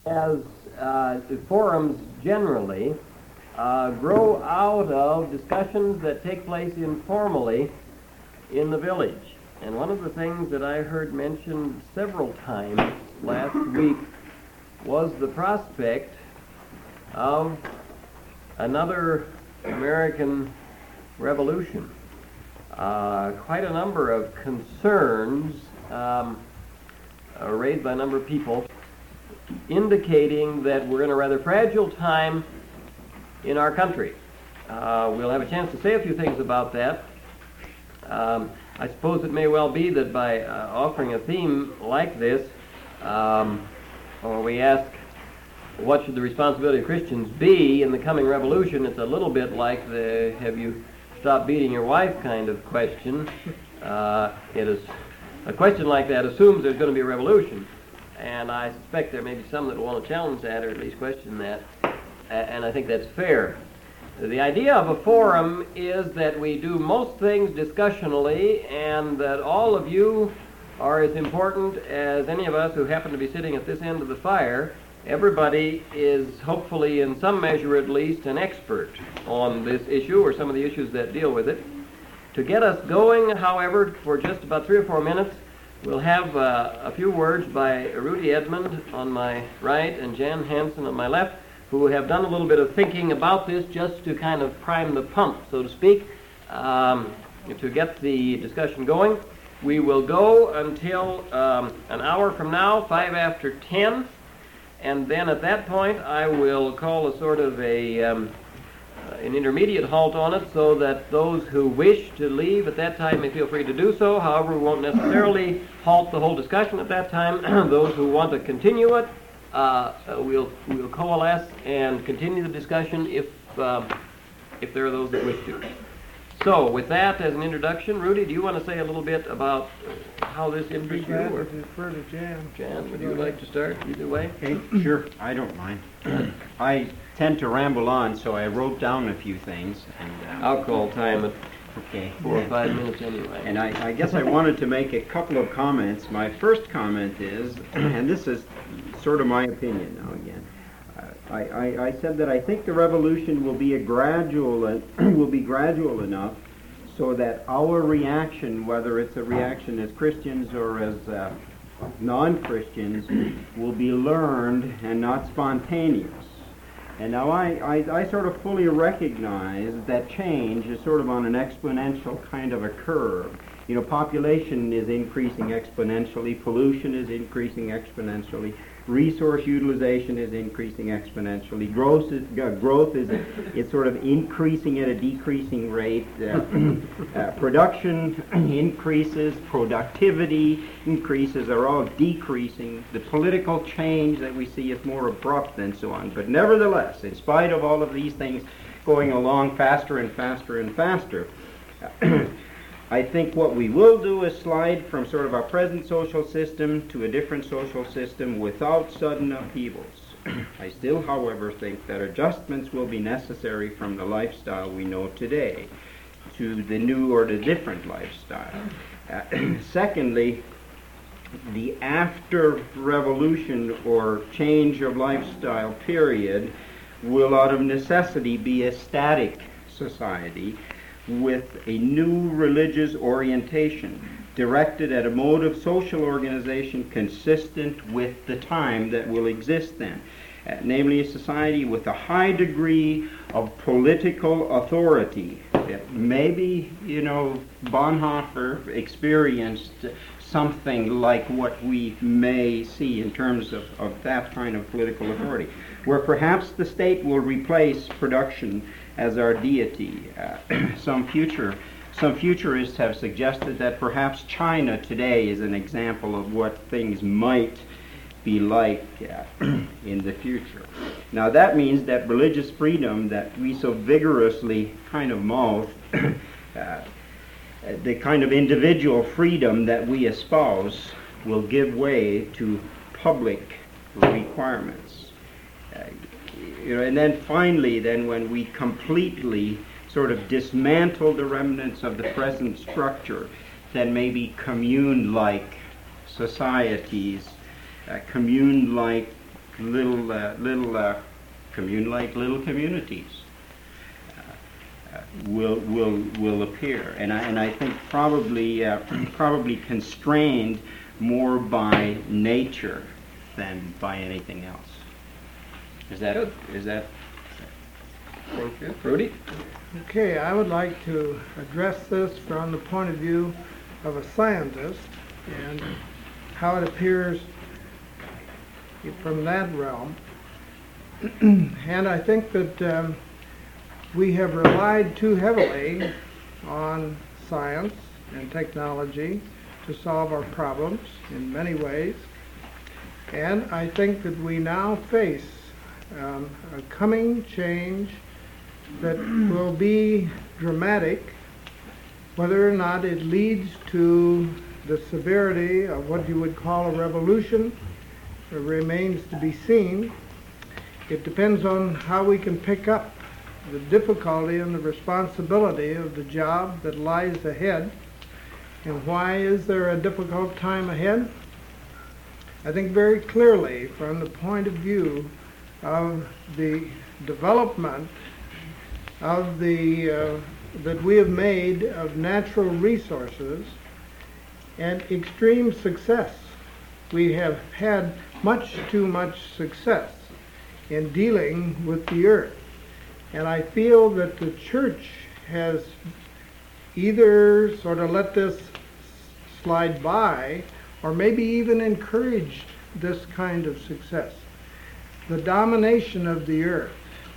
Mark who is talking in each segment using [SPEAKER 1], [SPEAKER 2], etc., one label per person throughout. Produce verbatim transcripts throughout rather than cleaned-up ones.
[SPEAKER 1] as uh, forums generally uh, grow out of discussions that take place informally in the village. And one of the things that I heard mentioned several times last week was the prospect of another American Revolution. Uh, quite a number of concerns um, uh, raised by a number of people indicating that we're in a rather fragile time in our country. Uh, we'll have a chance to say a few things about that. Um, I suppose it may well be that by uh, offering a theme like this, um, or we ask, what should the responsibility of Christians be in the coming revolution? It's a little bit like the have you stopped beating your wife kind of question. Uh, it is a question like that assumes there's going to be a revolution, and I suspect there may be some that will want to challenge that or at least question that, and I think that's fair. The idea of a forum is that we do most things discussionally, and that all of you are as important as any of us who happen to be sitting at this end of the fire. Everybody is hopefully in some measure at least an expert on this issue or some of the issues that deal with it. To get us going, however, for just about three or four minutes, we'll have uh, a few words by Rudy Edmond on my right and Jan Hansen on my left, who have done a little bit of thinking about this just to kind of prime the pump, so to speak, um, to get the discussion going. We will go until um, an hour from now, five after ten, and then at that point I will call a sort of a um, uh, an intermediate halt on it so that those who wish to leave at that time may feel free to do so. However, we won't necessarily halt the whole discussion at that time. Those who want to continue it, Uh, uh, we'll we'll coalesce and continue the discussion if um, if there are those that wish to. So, with that as an introduction, Rudy, do you want to say a little bit about how this interests you? Or
[SPEAKER 2] defer to Jan.
[SPEAKER 1] Jan, would you like to start either way?
[SPEAKER 3] Okay, sure. I don't mind. I tend to ramble on, so I wrote down a few things. And um,
[SPEAKER 1] I'll call time at
[SPEAKER 3] okay.
[SPEAKER 1] four or five minutes anyway.
[SPEAKER 3] And I, I guess I wanted to make a couple of comments. My first comment is, and this is sort of my opinion now again, uh, I, I, I said that I think the revolution will be a gradual, uh, will be gradual enough so that our reaction, whether it's a reaction as Christians or as uh, non-Christians, will be learned and not spontaneous. And now I, I, I sort of fully recognize that change is sort of on an exponential kind of a curve. You know, population is increasing exponentially, pollution is increasing exponentially, resource utilization is increasing exponentially, growth is, uh, growth is it's sort of increasing at a decreasing rate, uh, uh, production increases, productivity increases are all decreasing, the political change that we see is more abrupt and so on. But nevertheless, in spite of all of these things going along faster and faster and faster, I think what we will do is slide from sort of our present social system to a different social system without sudden upheavals. I still, however, think that adjustments will be necessary from the lifestyle we know today to the new or the different lifestyle. Uh, secondly, the after-revolution or change of lifestyle period will out of necessity be a static society with a new religious orientation directed at a mode of social organization consistent with the time that will exist then, uh, namely a society with a high degree of political authority. Uh, maybe, you know, Bonhoeffer experienced something like what we may see in terms of, of that kind of political authority, where perhaps the state will replace production as our deity. Uh, some future, some futurists have suggested that perhaps China today is an example of what things might be like uh, in the future. Now that means that religious freedom that we so vigorously kind of mouth, uh, the kind of individual freedom that we espouse, will give way to public requirements. Uh, You know, and then finally, then when we completely sort of dismantle the remnants of the present structure, then maybe commune-like societies, uh, commune-like little uh, little uh, commune like little communities uh, uh, will will will appear, and I and I think probably uh, probably constrained more by nature than by anything else. Is that
[SPEAKER 1] Good.
[SPEAKER 3] is that?
[SPEAKER 1] Thank you. Rudy?
[SPEAKER 2] Okay, I would like to address this from the point of view of a scientist and how it appears from that realm. And I think that um, we have relied too heavily on science and technology to solve our problems in many ways. And I think that we now face um, a coming change that will be dramatic. Whether or not it leads to the severity of what you would call a revolution remains to be seen. It depends on how we can pick up the difficulty and the responsibility of the job that lies ahead. And why is there a difficult time ahead? I think very clearly from the point of view of the development of the uh, that we have made of natural resources and extreme success. We have had much too much success in dealing with the earth. And I feel that the church has either sort of let this slide by or maybe even encouraged this kind of success. The domination of the earth.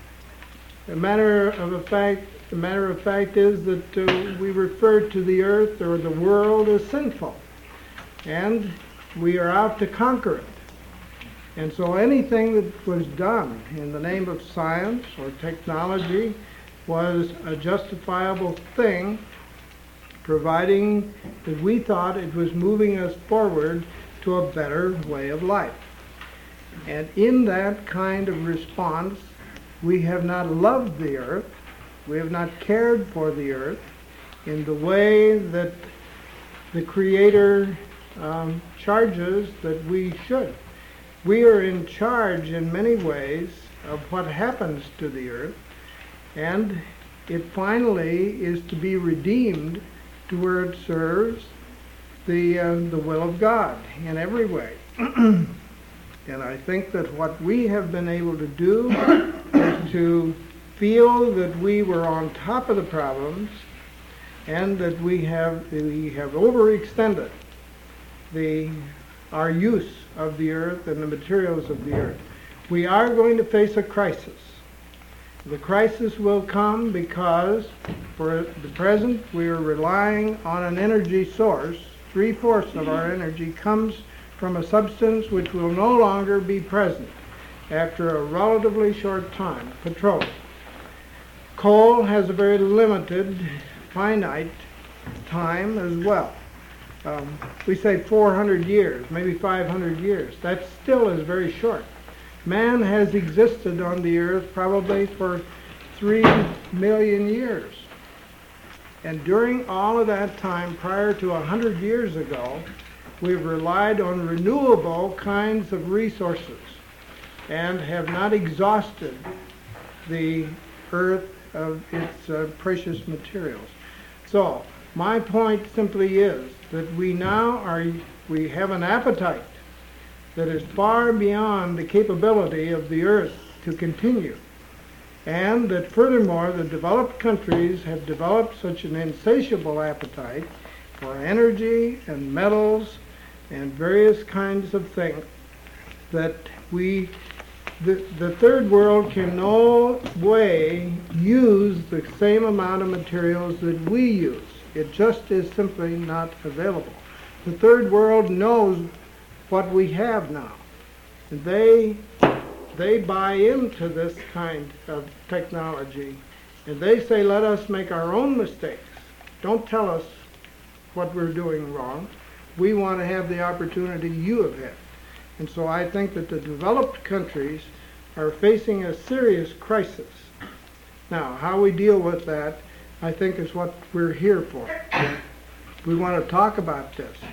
[SPEAKER 2] A matter of a fact, the matter of fact is that uh, we refer to the earth or the world as sinful, and we are out to conquer it. And so anything that was done in the name of science or technology was a justifiable thing, providing that we thought it was moving us forward to a better way of life. And in that kind of response, we have not loved the earth, we have not cared for the earth in the way that the Creator um, charges that we should. We are in charge in many ways of what happens to the earth, and it finally is to be redeemed to where it serves the, uh, the will of God in every way. And I think that what we have been able to do is to feel that we were on top of the problems and that we have we have overextended the our use of the earth and the materials of the earth. We are going to face a crisis. The crisis will come because for the present we are relying on an energy source. Three-fourths of our energy comes from a substance which will no longer be present after a relatively short time, petroleum. Coal has a very limited, finite time as well. Um, we say four hundred years, maybe five hundred years. That still is very short. Man has existed on the earth probably for three million years. And during all of that time, prior to a hundred years ago, we've relied on renewable kinds of resources and have not exhausted the earth of its uh, precious materials. So my point simply is that we now are, we have an appetite that is far beyond the capability of the earth to continue. And that furthermore, the developed countries have developed such an insatiable appetite for energy and metals and various kinds of things that we, the, the third world can no way use the same amount of materials that we use. It just is simply not available. The third world knows what we have now. And they, they buy into this kind of technology. And they say, let us make our own mistakes. Don't tell us what we're doing wrong. We want to have the opportunity you have had. And so I think that the developed countries are facing a serious crisis. Now, how we deal with that, I think, is what we're here for. We want to talk about this.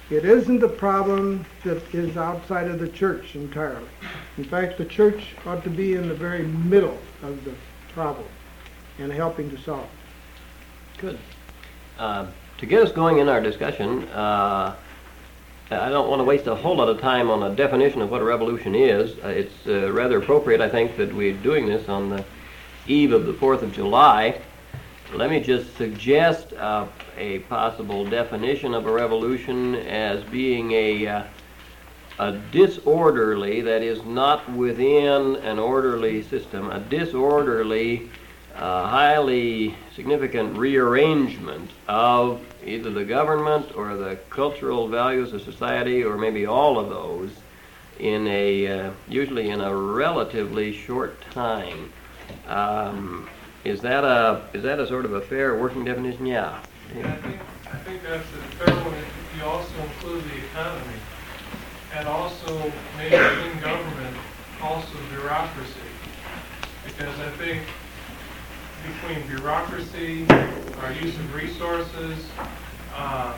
[SPEAKER 2] It isn't a problem that is outside of the church entirely. In fact, the church ought to be in the very middle of the problem and helping to solve it.
[SPEAKER 1] Good. Uh, to get us going in our discussion, uh, I don't want to waste a whole lot of time on a definition of what a revolution is. Uh, it's uh, rather appropriate, I think, that we're doing this on the eve of the fourth of July. Let me just suggest uh, a possible definition of a revolution as being a, uh, a disorderly, that is not within an orderly system, a disorderly, uh, highly significant rearrangement of either the government or the cultural values of society, or maybe all of those, in a uh, usually in a relatively short time. Um, Is that a is that a sort of a fair working definition? Yeah.
[SPEAKER 4] Yeah, I think I think that's a fair one. If you also include the economy, and also maybe in government, also bureaucracy, because I think between bureaucracy, our use of resources, um,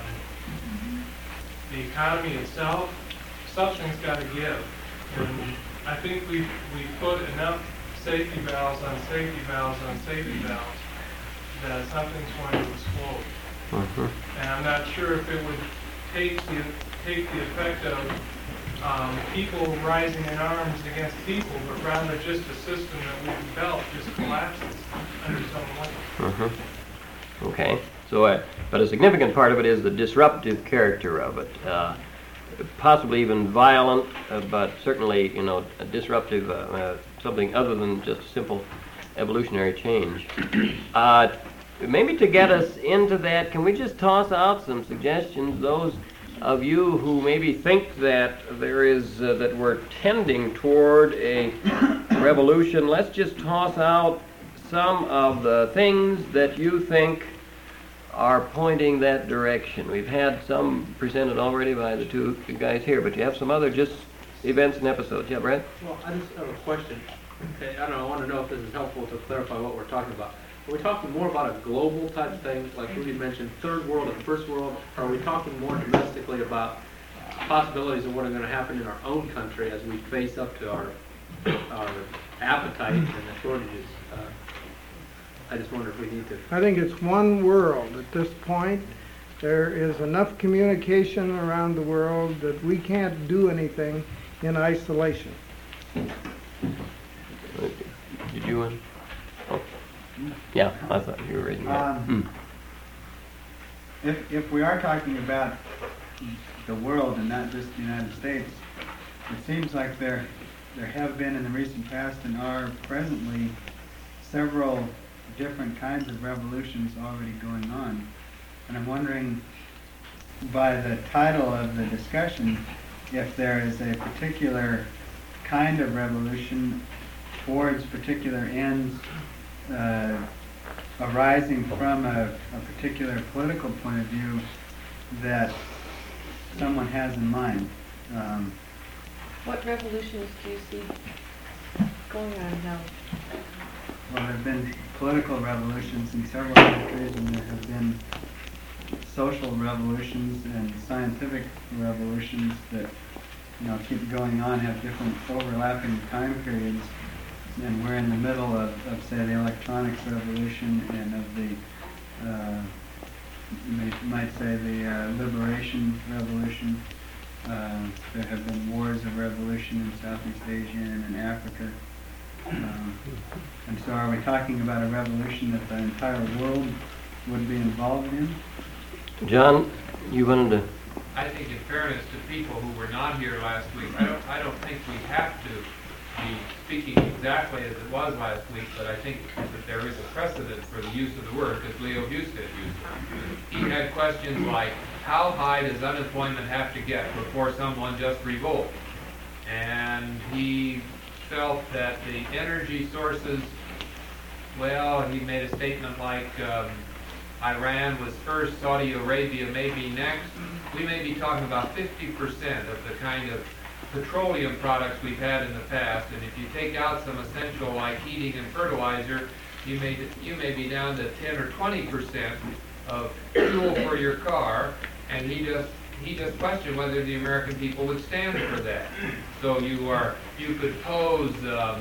[SPEAKER 4] the economy itself, something's got to give, and I think we we put enough safety valves on safety valves on safety valves that something's going to explode.
[SPEAKER 1] Mm-hmm.
[SPEAKER 4] And I'm not sure if it would take the take the effect of um, people rising in arms against people, but rather just a system that we've developed just collapses under its own weight.
[SPEAKER 1] Mm-hmm. Okay. So, uh, but a significant part of it is the disruptive character of it. Uh, possibly even violent, uh, but certainly, you know, a disruptive, uh, uh, something other than just simple evolutionary change. Uh, maybe to get us into that, can we just toss out some suggestions, those of you who maybe think that there is, uh, that we're tending toward a revolution, let's just toss out some of the things that you think are pointing that direction. We've had some presented already by the two guys here, but you have some other just events and episodes. Yeah, Brad?
[SPEAKER 5] Well, I just have a question. Okay, I don't know, I want to know if this is helpful to clarify what we're talking about. Are we talking more about a global type thing, like Rudy mentioned, third world and first world? Or are we talking more domestically about possibilities of what are going to happen in our own country as we face up to our our appetite and the shortages? Uh, I just wonder if we need to.
[SPEAKER 2] I think it's one world at this point. There is enough communication around the world that we can't do anything in isolation.
[SPEAKER 1] Did you want? Oh. Yeah, I thought you were raising that.
[SPEAKER 6] Um,
[SPEAKER 1] Mm.
[SPEAKER 6] If, if we are talking about the world and not just the United States, it seems like there, there have been in the recent past and are presently several different kinds of revolutions already going on. And I'm wondering, by the title of the discussion, if there is a particular kind of revolution towards particular ends uh, arising from a, a particular political point of view that someone has in mind. Um,
[SPEAKER 7] What revolutions do you see going on now?
[SPEAKER 6] well, there have been political revolutions in several countries, and there have been social revolutions and scientific revolutions that, you know, keep going on, have different overlapping time periods. And we're in the middle of, of say, the electronics revolution and of the, uh, you may, might say, the uh, liberation revolution. Uh, there have been wars of revolution in Southeast Asia and in Africa. Um, and so are we talking about a revolution that the entire world would be involved in?
[SPEAKER 1] John, you wanted to...
[SPEAKER 8] I think in fairness to people who were not here last week, I don't, I don't think we have to be speaking exactly as it was last week, but I think that there is a precedent for the use of the word, because Leo Husted used it. He had questions like, how high does unemployment have to get before someone just revolts? And he felt that the energy sources, well, he made a statement like um, Iran was first, Saudi Arabia may be next. We may be talking about fifty percent of the kind of petroleum products we've had in the past, and if you take out some essential like heating and fertilizer, you may you may be down to ten or twenty percent of fuel for your car. And he just he just questioned whether the American people would stand for that. So you are, you could pose, um,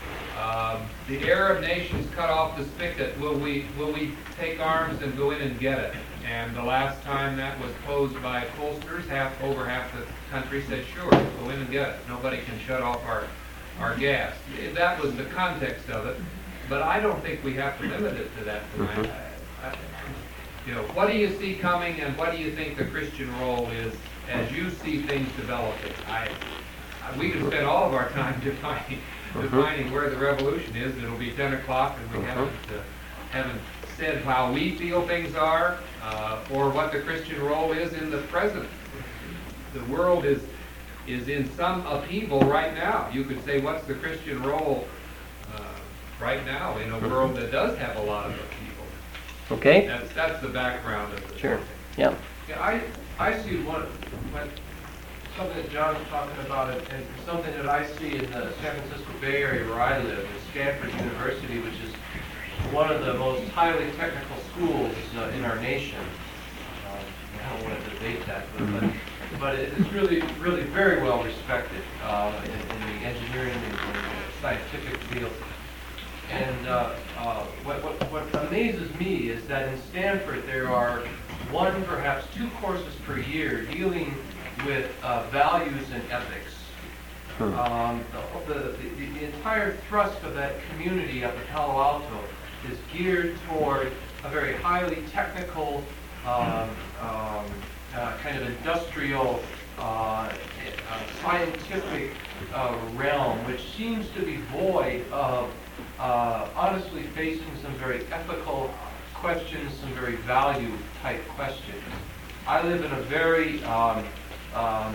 [SPEAKER 8] um, the Arab nations cut off the spigot. Will we, will we take arms and go in and get it? And the last time that was posed by pollsters, half, over half the country said, sure, go in and get it. Nobody can shut off our, our gas. That was the context of it. But I don't think we have to limit it to that tonight. I, I, you know, what do you see coming, and what do you think the Christian role is as you see things developing? I, I we can spend all of our time defining, defining where the revolution is. It'll be ten o'clock, and we haven't uh, haven't said how we feel things are, uh, or what the Christian role is in the present. The world is is in some upheaval right now. You could say, what's the Christian role uh, right now in a world that does have a lot of upheaval?
[SPEAKER 1] Okay?
[SPEAKER 8] That's that's the background of it.
[SPEAKER 1] Sure. Yeah.
[SPEAKER 4] Yeah, I, I see one, what, something that John's talking about, and and something that I see in the San Francisco Bay Area where I live, is Stanford University, which is one of the most highly technical schools uh, in our nation. Um, I don't want to debate that, but, but, but it is really, really very well respected uh, in, in the engineering and, and scientific field. And uh, uh, what, what, what amazes me is that in Stanford there are one, perhaps two courses per year dealing with uh, values and ethics. Um, the, the, the, the entire thrust of that community up at Palo Alto is geared toward a very highly technical, um, um, uh, kind of industrial, uh, uh, scientific uh, realm, which seems to be void of Uh, honestly facing some very ethical questions, some very value type questions. I live in a very um, um,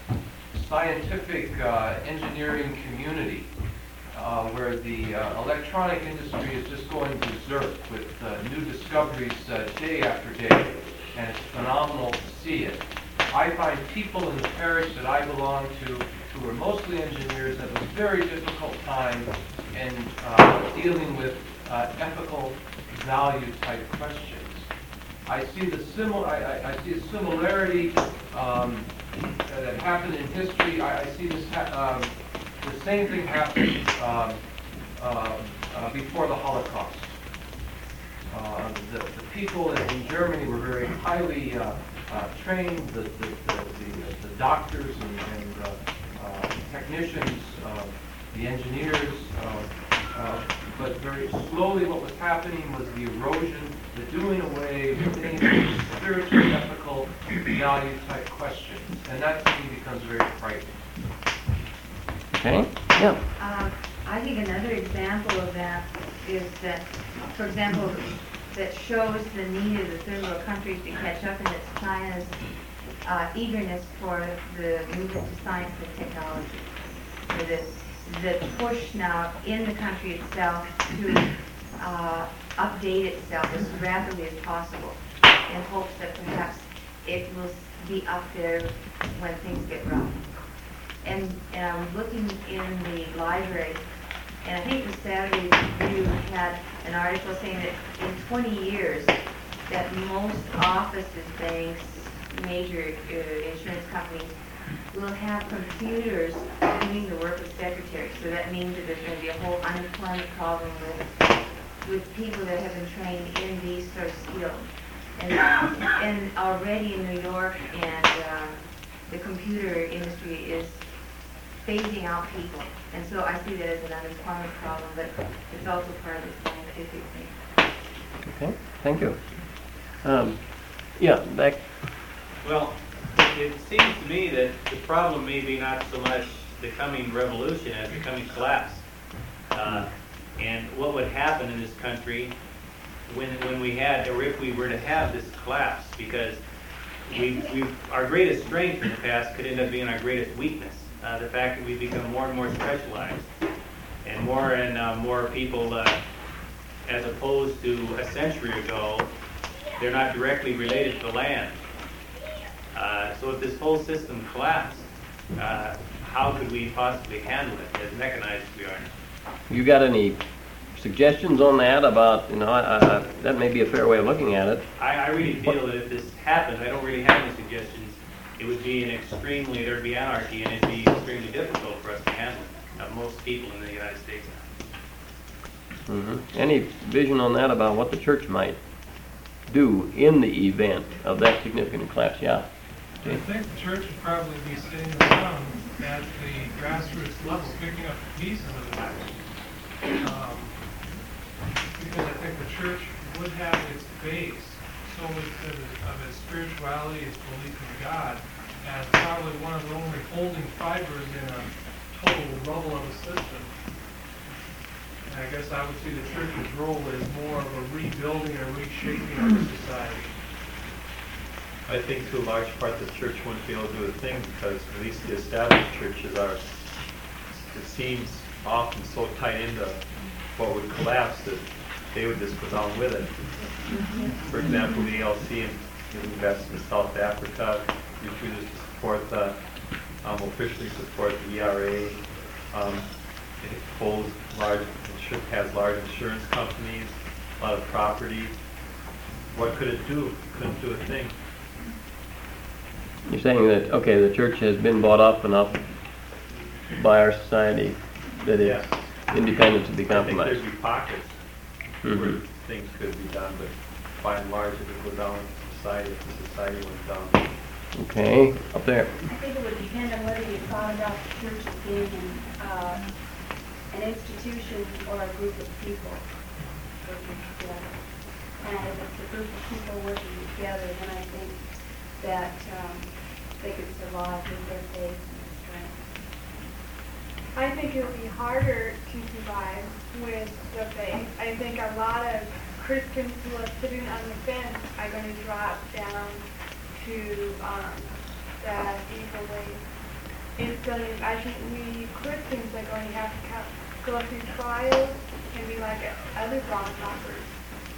[SPEAKER 4] scientific uh, engineering community uh, where the uh, electronic industry is just going berserk with uh, new discoveries uh, day after day, and it's phenomenal to see it. I find people in the parish that I belong to, who are mostly engineers, have a very difficult time in uh, dealing with uh, ethical value type questions. I see the simil- I, I, I see a similarity um, that happened in history. I, I see this ha- um, the same thing happen um, uh, uh, before the Holocaust. Uh, the, the people in, in Germany were very highly uh, uh, trained. The, the, the, the, the doctors and, and uh, uh, technicians, uh, the engineers, uh, uh, but very slowly what was happening was the erosion, the doing away with any spiritual, ethical, value type questions. And that to me becomes very frightening.
[SPEAKER 1] Okay? Yeah.
[SPEAKER 9] Uh, I think another example of that is that, for example, that shows the need of the third world countries to catch up, and it's China's uh, eagerness for the movement to science and technology. For the, the push now in the country itself to uh, update itself as rapidly as possible in hopes that perhaps it will be up there when things get rough. And, and I was looking in the library, and I think the Saturday Review had an article saying that in twenty years, that most offices, banks, major uh, insurance companies will have computers doing the work of secretaries. So that means that there's going to be a whole unemployment problem with with people that have been trained in these sort of skills. And, and already in New York, and uh, the computer industry is phasing out people. And so I see that as an unemployment problem, but it's also part of the scientific thing.
[SPEAKER 1] Okay. Thank you. Um, yeah, back.
[SPEAKER 10] Well, it seems to me that the problem may be not so much the coming revolution as the coming collapse. Uh, and what would happen in this country when when we had, or if we were to have this collapse, because we, we our greatest strength in the past could end up being our greatest weakness. Uh, the fact that we become more and more specialized, and more and uh, more people, uh, as opposed to a century ago, they're not directly related to the land. Uh, so if this whole system collapsed, uh, how could we possibly handle it as mechanized as we are now?
[SPEAKER 1] You got any suggestions on that about, you know, uh, that may be a fair way of looking at it.
[SPEAKER 10] I, I really feel that if this happens, I don't really have any suggestions. it would be an extremely, there'd be anarchy, and it'd be extremely difficult for us to handle. Uh, most people in the United States.
[SPEAKER 1] Mhm. Any vision on that about what the church might do in the event of that significant collapse? Yeah.
[SPEAKER 4] I think the church would probably be sitting around at the grassroots level, picking up the pieces of it. Um, because I think the church would have its base, so much of its, of its spirituality, its belief in God, as probably one of the only holding fibers in a total rubble of a system. And I guess I would see the church's role as more of a rebuilding and reshaping of the society.
[SPEAKER 11] I think to a large part the church wouldn't be able to do a thing because at least the established churches are, it seems, often so tied into what would collapse that they would just go down with it. For example, the E L C invests in South Africa, refuses to support the, um, officially support the E R A. Um, it holds large, it has large insurance companies, a lot of property. What could it do? It couldn't do a thing.
[SPEAKER 1] You're saying that, okay, the church has been bought off enough by our society that it's
[SPEAKER 11] Yeah.
[SPEAKER 1] independent to be
[SPEAKER 11] I think
[SPEAKER 1] compromised.
[SPEAKER 11] there'd be pockets where
[SPEAKER 1] Mhm.
[SPEAKER 11] things could be done, but by and large, it would go down in society if the society went down.
[SPEAKER 1] Okay, up there.
[SPEAKER 12] I think it would depend on whether you thought about the church as being an, uh, an institution or a group of people working together. And if it's a group of people working together, then I think that um, they could survive with their faith and strength.
[SPEAKER 13] I think it would be harder to survive with the faith. I think a lot of Christians who are sitting on the fence are going to drop down to um, that evil way. Instead of, I think we Christians are going to have to come, go through trials and be like other bondholders.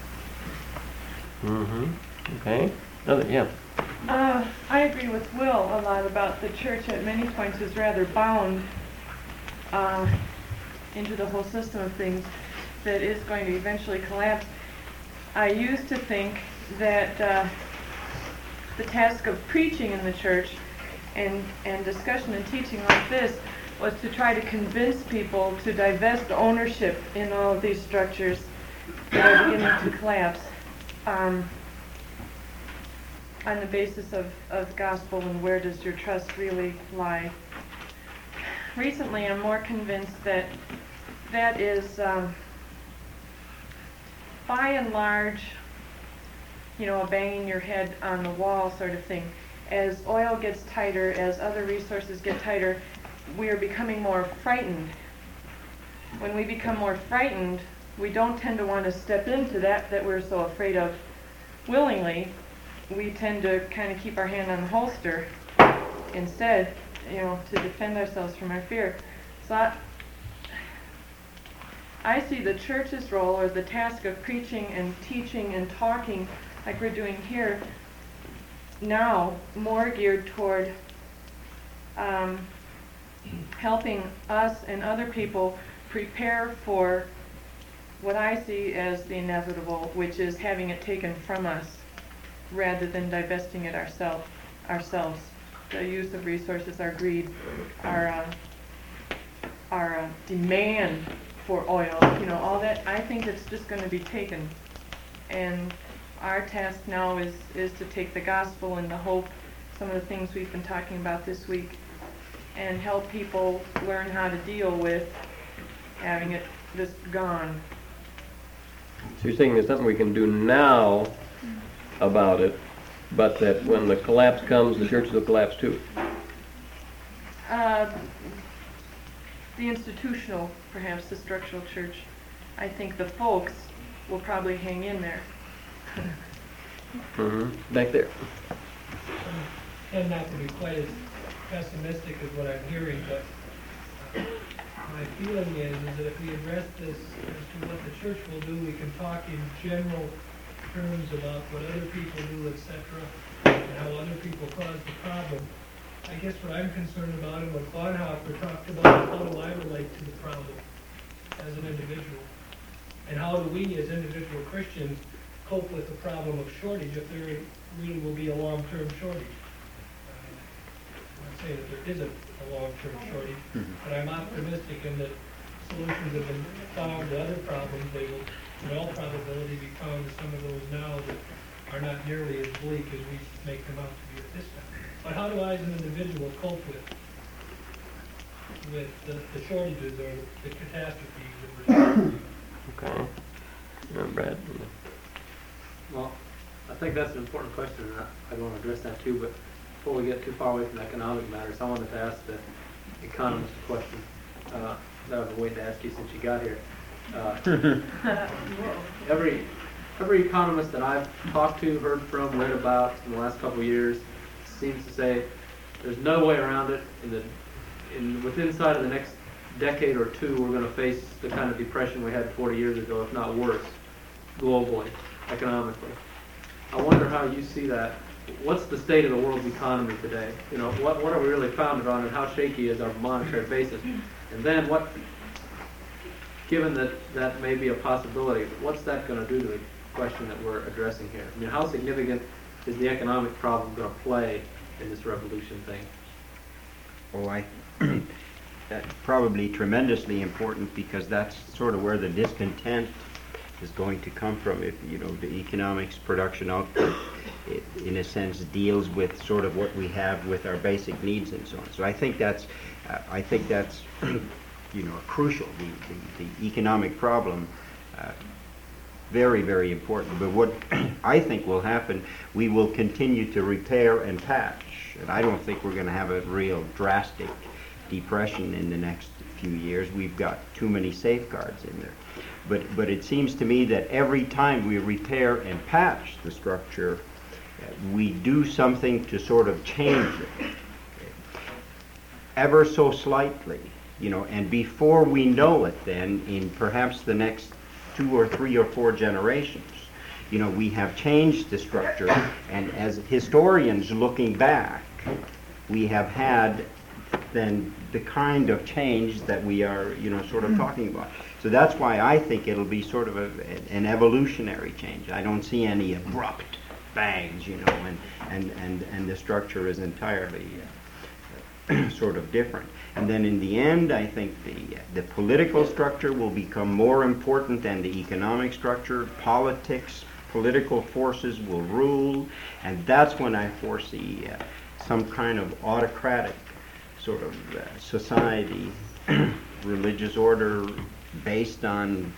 [SPEAKER 1] Mm-hmm. Okay. Another, yeah.
[SPEAKER 7] Uh, I agree with Will a lot about the church at many points is rather bound uh, into the whole system of things that is going to eventually collapse. I used to think that uh, the task of preaching in the church and, and discussion and teaching like this was to try to convince people to divest ownership in all of these structures that are beginning to collapse. Um, on the basis of, of gospel and where does your trust really lie. Recently, I'm more convinced that that is, um, by and large, you know, a banging your head on the wall sort of thing. As oil gets tighter, as other resources get tighter, we are becoming more frightened. When we become more frightened, we don't tend to want to step into that that we're so afraid of willingly. We tend to kind of keep our hand on the holster instead, you know, to defend ourselves from our fear. So I, I see the church's role, or the task of preaching and teaching and talking like we're doing here, now more geared toward um, helping us and other people prepare for what I see as the inevitable, which is having it taken from us, rather than divesting it ourselves. Ourselves, the use of resources, our greed, our uh, our uh, demand for oil, you know, all that. I think it's just going to be taken, and our task now is is to take the gospel and the hope, some of the things we've been talking about this week, and help people learn how to deal with having it just gone.
[SPEAKER 1] So you're saying there's something we can do now about it, but that when the collapse comes, the church will collapse too.
[SPEAKER 7] Uh, the institutional, perhaps the structural church. I think the folks will probably hang in there.
[SPEAKER 1] Mm-hmm. Back there.
[SPEAKER 14] And not to be quite as pessimistic as what I'm hearing, but my feeling is, is that if we address this as to what the church will do, we can talk in general terms about what other people do, et cetera, and how other people cause the problem. I guess what I'm concerned about and what Bonhoeffer talked about is how do I relate to the problem as an individual? And how do we as individual Christians cope with the problem of shortage if there really will be a long-term shortage? Uh, say that there is a, a long-term shortage,
[SPEAKER 3] Mhm.
[SPEAKER 14] but I'm optimistic in that solutions have been found to other problems. They will, in all probability, be found to some of those now that are not nearly as bleak as we make them out to be at this time. But how do I, as an individual, cope with with the, the shortages or the catastrophes that we're seeing?
[SPEAKER 1] Okay. Uh, Brad?
[SPEAKER 5] Well, I think that's an important question, and I, I want to address that too, but before we get too far away from economic matters, I wanted to ask the economist a question. Uh, that I've been waiting to ask you since you got here. Uh, every, every economist that I've talked to, heard from, read about in the last couple of years seems to say there's no way around it. In the, in, within inside of the next decade or two, we're going to face the kind of depression we had forty years ago, if not worse, globally, economically. I wonder how you see that. What's the state of the world's economy today? You know, what, what are we really founded on, and how shaky is our monetary basis? And then what, given that that may be a possibility, what's that going to do to the question that we're addressing here? I mean, how significant is the economic problem going to play in this revolution thing?
[SPEAKER 3] Oh, I, that's probably tremendously important, because that's sort of where the discontent is going to come from. If, you know, the economics production output, it, in a sense, deals with sort of what we have with our basic needs and so on. So I think that's, uh, I think that's, you know, crucial, the, the, the economic problem, uh, very, very important. But what I think will happen, we will continue to repair and patch. And I don't think we're going to have a real drastic depression in the next few years. We've got too many safeguards in there. But, but it seems to me that every time we repair and patch the structure, uh, we do something to sort of change it, ever so slightly, you know, and before we know it then, in perhaps the next two or three or four generations, you know, we have changed the structure, and as historians looking back, we have had then the kind of change that we are, you know, sort of talking about. So that's why I think it'll be sort of a, an evolutionary change. I don't see any abrupt bangs, you know, and, and, and, and the structure is entirely uh, sort of different. And then in the end, I think the, the political structure will become more important than the economic structure. Politics, political forces will rule, and that's when I foresee uh, some kind of autocratic sort of uh, society, religious order based on,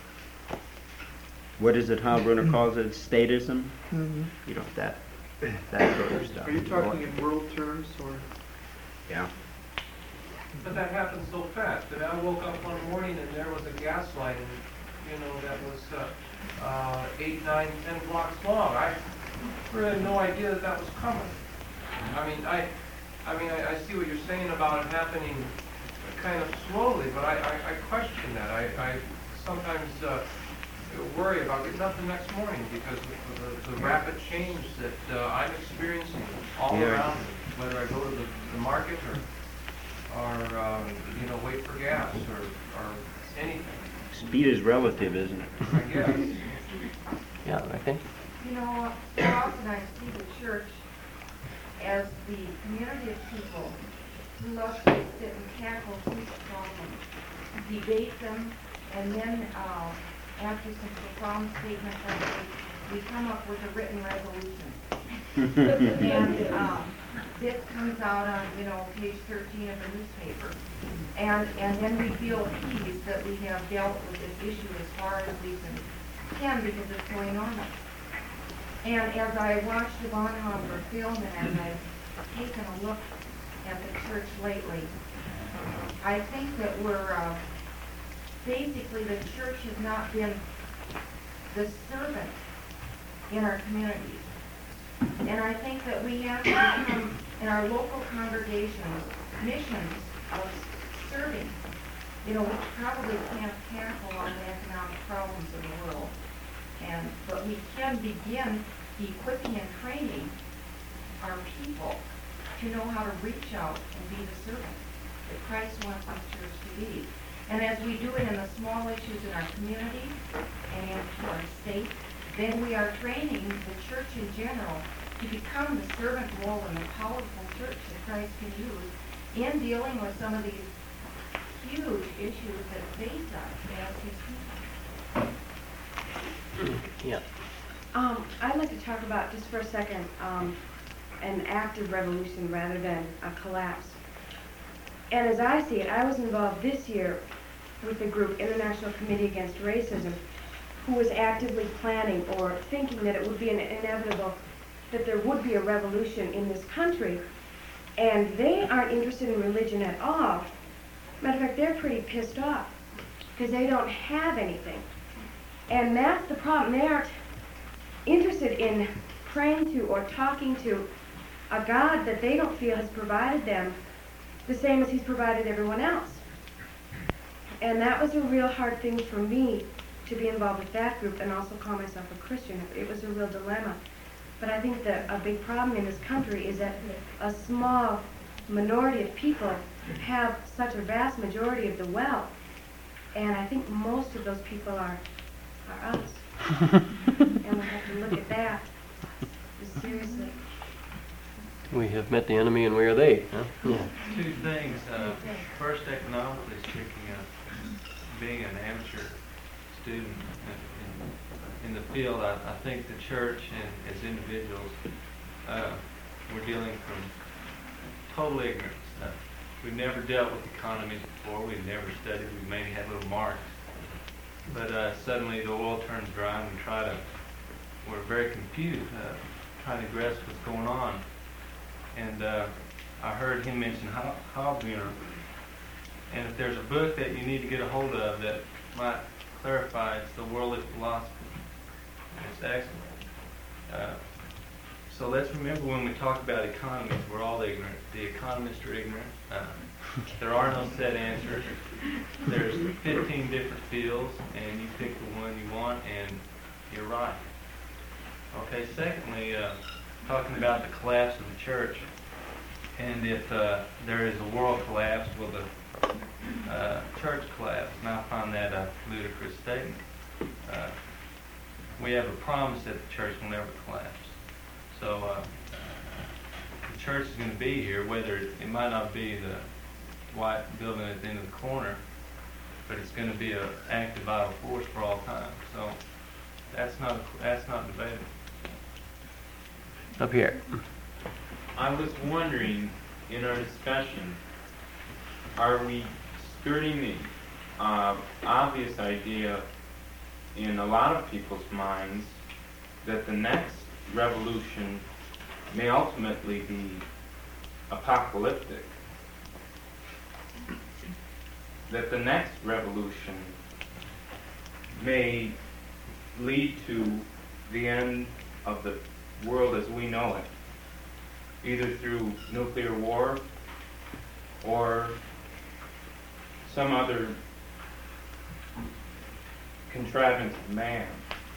[SPEAKER 3] what is it, how Bruner calls it, statism?
[SPEAKER 2] Mhm.
[SPEAKER 3] You know, that, that sort of stuff.
[SPEAKER 15] Are you talking in world terms, or?
[SPEAKER 3] Yeah.
[SPEAKER 4] But that happened so fast, that I woke up one morning and there was a gas line, you know, that was uh, uh, eight, nine, ten blocks long. I really had no idea that that was coming. I mean, I, I mean, I, I see what you're saying about it happening kind of slowly, but I, I, I question that. I, I sometimes uh, worry about getting up the next morning because of the, the rapid change that uh, I'm experiencing all
[SPEAKER 3] Yeah.
[SPEAKER 4] around me, whether I go to the, the market or or um, you know, wait for gas or, or anything.
[SPEAKER 3] Speed is relative, isn't it?
[SPEAKER 4] I guess.
[SPEAKER 1] Yeah, I think.
[SPEAKER 9] You know, so often I see the church as the community of people who love to sit and tackle these problems, debate them, and then uh, after some profound statements, I say, we come up with a written resolution. and um, this comes out on, you know, page thirteen of the newspaper. And, and then we feel appeased that we have dealt with this issue as far as we can, can because it's so enormous. And as I watched the Bonhoeffer film and as I've taken a look at the church lately, I think that we're, uh, basically the church has not been the servant in our communities. And I think that we have to become, in our local congregations, missions of serving, you know, which probably can't tackle all the economic problems of the world. And, but we can begin equipping and training our people to know how to reach out and be the servant that Christ wants this church to be. And as we do it in the small issues in our community and in our state, then we are training the church in general to become the servant role and the powerful church that Christ can use in dealing with some of these huge issues that face us as his people.
[SPEAKER 1] Yeah.
[SPEAKER 16] Um, I'd like to talk about, just for a second, um, an active revolution rather than a collapse. And as I see it, I was involved this year with the group International Committee Against Racism, who was actively planning or thinking that it would be an inevitable, that there would be a revolution in this country. And they aren't interested in religion at all. Matter of fact, they're pretty pissed off because they don't have anything. And that's the problem. They aren't interested in praying to or talking to a God that they don't feel has provided them the same as he's provided everyone else. And that was a real hard thing for me to be involved with that group and also call myself a Christian. It was a real dilemma. But I think that a big problem in this country is that a small minority of people have such a vast majority of the wealth. And I think most of those people are, are us. And we have to look at that seriously.
[SPEAKER 1] We have met the enemy and we are they. Huh? Yeah.
[SPEAKER 17] Two things. Uh, first, economically speaking, uh, being an amateur student in, in, in the field, I, I think the church and as individuals, uh, we're dealing from total ignorance. Uh, we've never dealt with economies before. We've never studied. We maybe had little marks. But uh, suddenly the oil turns dry and we try to, we're very confused, uh, trying to grasp what's going on. And uh, I heard him mention Hofbauer. And if there's a book that you need to get a hold of that might clarify, it's The Worldly Philosophy. It's excellent. Uh, so let's remember when we talk about economies, we're all ignorant. The economists are ignorant. Uh, there are no set answers. There's fifteen different fields, and you pick the one you want, and you're right. Okay, secondly, uh, talking about the collapse of the church, and if uh, there is a world collapse, will the uh, church collapse? And I find that a ludicrous statement. Uh, we have a promise that the church will never collapse. So uh, the church is going to be here, whether it, it might not be the white building at the end of the corner, but it's going to be an active, vital force for all time. So that's not that's not debatable.
[SPEAKER 1] Up here.
[SPEAKER 18] I was wondering, in our discussion, are we skirting the uh, obvious idea in a lot of people's minds that the next revolution may ultimately be apocalyptic? That the next revolution may lead to the end of the world as we know it, either through nuclear war or some other contrivance of man.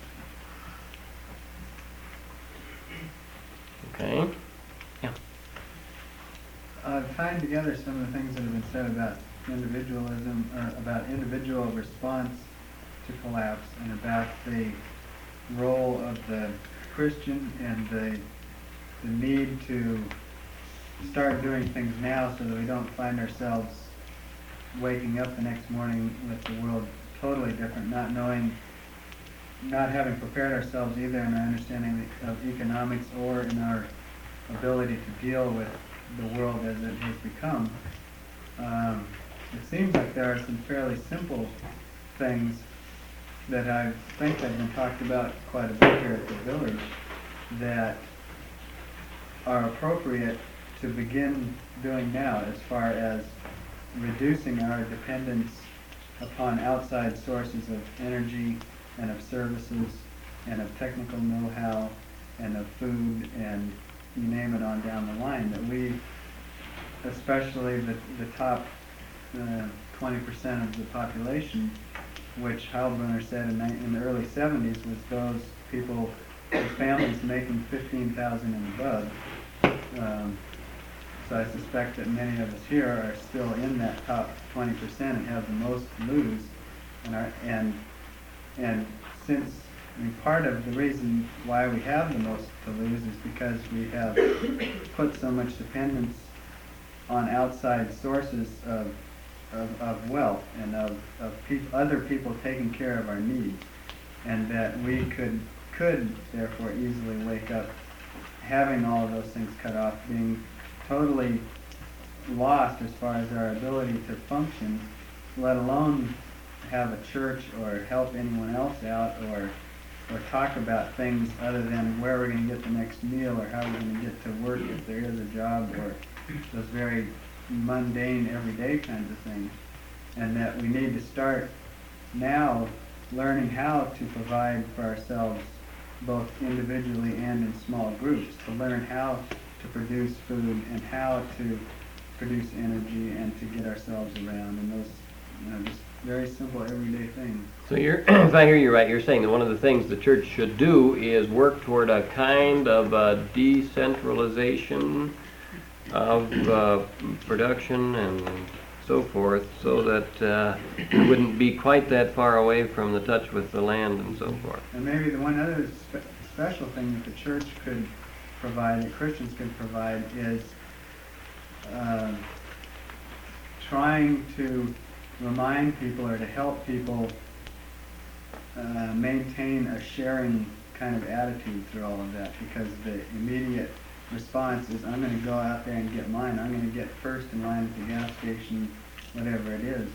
[SPEAKER 1] Okay. Yeah.
[SPEAKER 6] Uh, tying together some of the things that have been said about individualism, or about individual response to collapse, and about the role of the Christian and the, the need to start doing things now so that we don't find ourselves waking up the next morning with the world totally different, not knowing, not having prepared ourselves either in our understanding of economics or in our ability to deal with the world as it has become. Um, it seems like there are some fairly simple things that I think have been talked about quite a bit here at the village that are appropriate to begin doing now as far as reducing our dependence upon outside sources of energy and of services and of technical know-how and of food and you name it on down the line, that we, especially the, the top uh, twenty percent of the population, which Heilbronner said in, in the early seventies was those people with families making fifteen thousand and above. Um, so I suspect that many of us here are still in that top twenty percent and have the most to lose. And, our, and, and since I mean, part of the reason why we have the most to lose is because we have put so much dependence on outside sources of, of, of wealth and of, of peop other people taking care of our needs, and that we could, could therefore easily wake up having all of those things cut off, being totally lost as far as our ability to function, let alone have a church or help anyone else out, or or talk about things other than where we're going to get the next meal or how we're going to get to work if there is a job, or those very mundane, everyday kinds of things. And that we need to start now learning how to provide for ourselves both individually and in small groups, to learn how to produce food and how to produce energy and to get ourselves around, and those, you know, just very simple everyday things.
[SPEAKER 1] So you're, if I hear you right, you're saying that one of the things the church should do is work toward a kind of uh, decentralization of uh, production and so forth, so that uh, it wouldn't be quite that far away from the touch with the land and so forth.
[SPEAKER 6] And maybe the one other spe special thing that the church could provide, that Christians could provide, is uh, trying to remind people or to help people uh, maintain a sharing kind of attitude through all of that, because the immediate response is, I'm going to go out there and get mine. I'm going to get first in line at the gas station, whatever it is.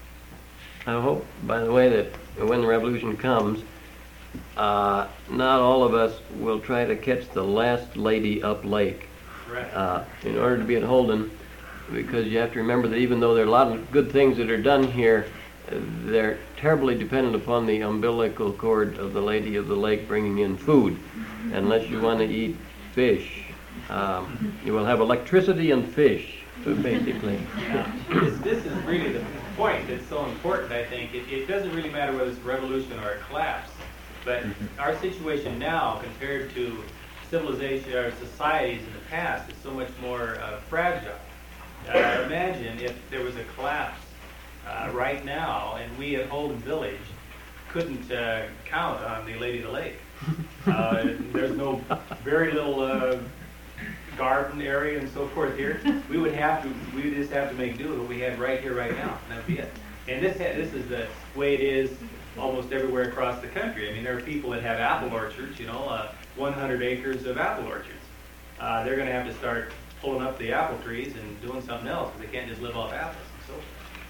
[SPEAKER 1] I hope, by the way, that when the revolution comes, uh, not all of us will try to catch the last lady up lake uh, in order to be at Holden, because you have to remember that even though there are a lot of good things that are done here, uh, they're terribly dependent upon the umbilical cord of the lady of the lake bringing in food. Unless you want to eat fish, um, you will have electricity and fish, basically.
[SPEAKER 10] Yeah. This, this is really the point that's so important, I think. It, it doesn't really matter whether it's a revolution or a collapse, but our situation now compared to civilization or societies in the past is so much more uh, fragile. Uh, imagine if there was a collapse uh, right now and we at Holden Village couldn't uh, count on the Lady of the Lake. Uh, there's no, very little uh, garden area and so forth here. We would have to, we would just have to make do with what we had right here, right now, and that'd be it. And this, ha this is the way it is almost everywhere across the country. I mean, there are people that have apple orchards, you know, uh, one hundred acres of apple orchards. Uh, they're going to have to start pulling up the apple trees and doing something else, because they can't just live off apples and so forth.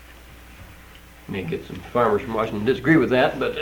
[SPEAKER 1] May get some farmers from Washington disagree with that, but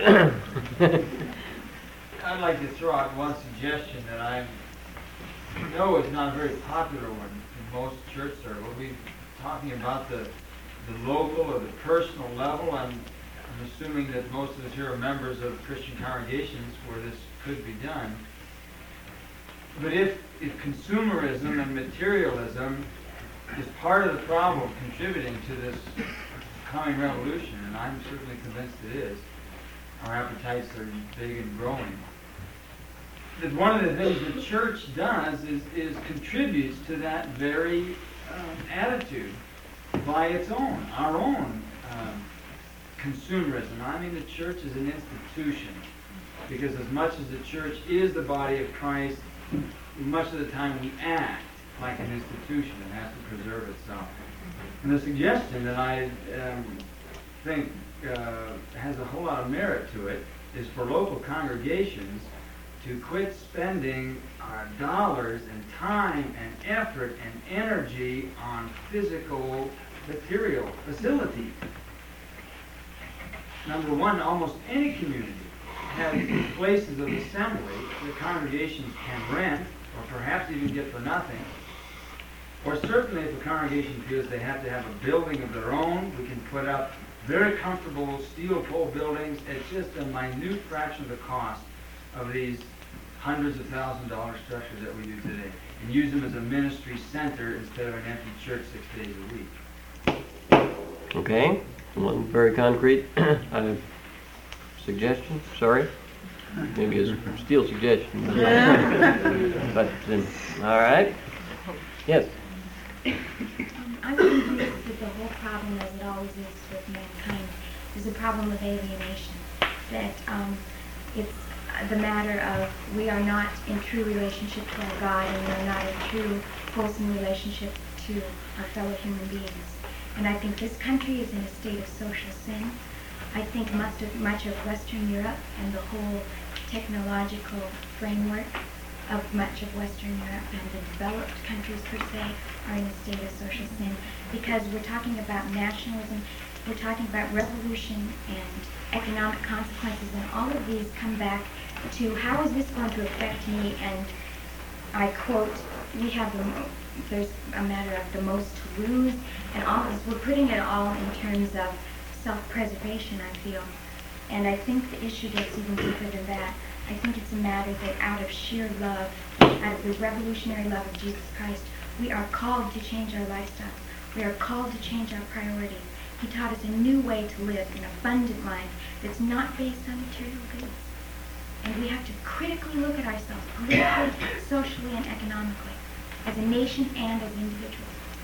[SPEAKER 19] I'd like to throw out one suggestion that I know is not a very popular one in most church circles. We're talking about the, the local or the personal level. I'm, I'm assuming that most of us here are members of Christian congregations where this could be done. But if, if consumerism and materialism is part of the problem contributing to this coming revolution, and I'm certainly convinced it is, our appetites are big and growing, that one of the things the church does is, is contributes to that very um, attitude by its own, our own um, consumerism. I mean, the church is an institution, because as much as the church is the body of Christ, much of the time we act like an institution and has to preserve itself. And the suggestion that I um, think uh, has a whole lot of merit to it is for local congregations to quit spending uh, dollars and time and effort and energy on physical material facilities. Number one, almost any community has places of assembly that congregations can rent, or perhaps even get for nothing. Or certainly if a congregation feels they have to have a building of their own, we can put up very comfortable steel pole buildings at just a minute fraction of the cost of these hundreds of thousand dollar structures that we do today, and use them as a ministry center instead of an empty church six days a week.
[SPEAKER 1] okay, one very concrete uh, suggestion, sorry, maybe a steel suggestion, but um, all right, yes.
[SPEAKER 20] I would agree that the whole problem, as it always is with mankind, is a problem of alienation. That um, it's the matter of we are not in true relationship to our God, and we are not in true, wholesome relationship to our fellow human beings. And I think this country is in a state of social sin. I think much of, much of Western Europe and the whole technological framework of much of Western Europe and the developed countries per se are in a state of social sin, because we're talking about nationalism, we're talking about revolution and economic consequences, and all of these come back to how is this going to affect me? And I quote, we have the, mo- there's a matter of the most to lose, and all of this, we're putting it all in terms of self-preservation, I feel. And I think the issue gets even deeper than that. I think it's a matter that out of sheer love, out of the revolutionary love of Jesus Christ, we are called to change our lifestyle. We are called to change our priorities. He taught us a new way to live, an abundant life that's not based on material goods. And we have to critically look at ourselves, politically, socially, and economically, as a nation and as individuals.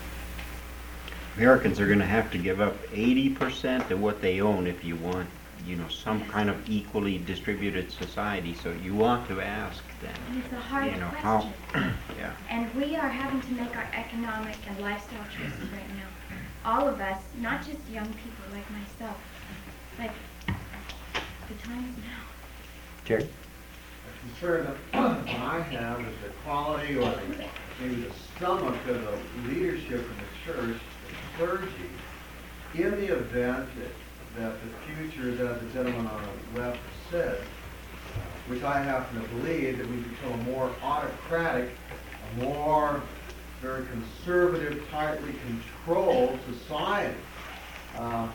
[SPEAKER 3] Americans are going to have to give up eighty percent of what they own if you want, you know, some kind of equally distributed society. So you want to ask them,
[SPEAKER 20] And it's a hard
[SPEAKER 3] you know,
[SPEAKER 20] question.
[SPEAKER 3] how, yeah.
[SPEAKER 20] And we are having to make our economic and lifestyle choices right now. All of us, not just young people like myself, but the time is now.
[SPEAKER 1] Jerry?
[SPEAKER 21] The concern that I have is the quality or the, maybe the stomach of the leadership in the church, the clergy, in the event that, that the future, as the gentleman on the left said, which I happen to believe, that we become a more autocratic, a more very conservative, tightly controlled society. Uh,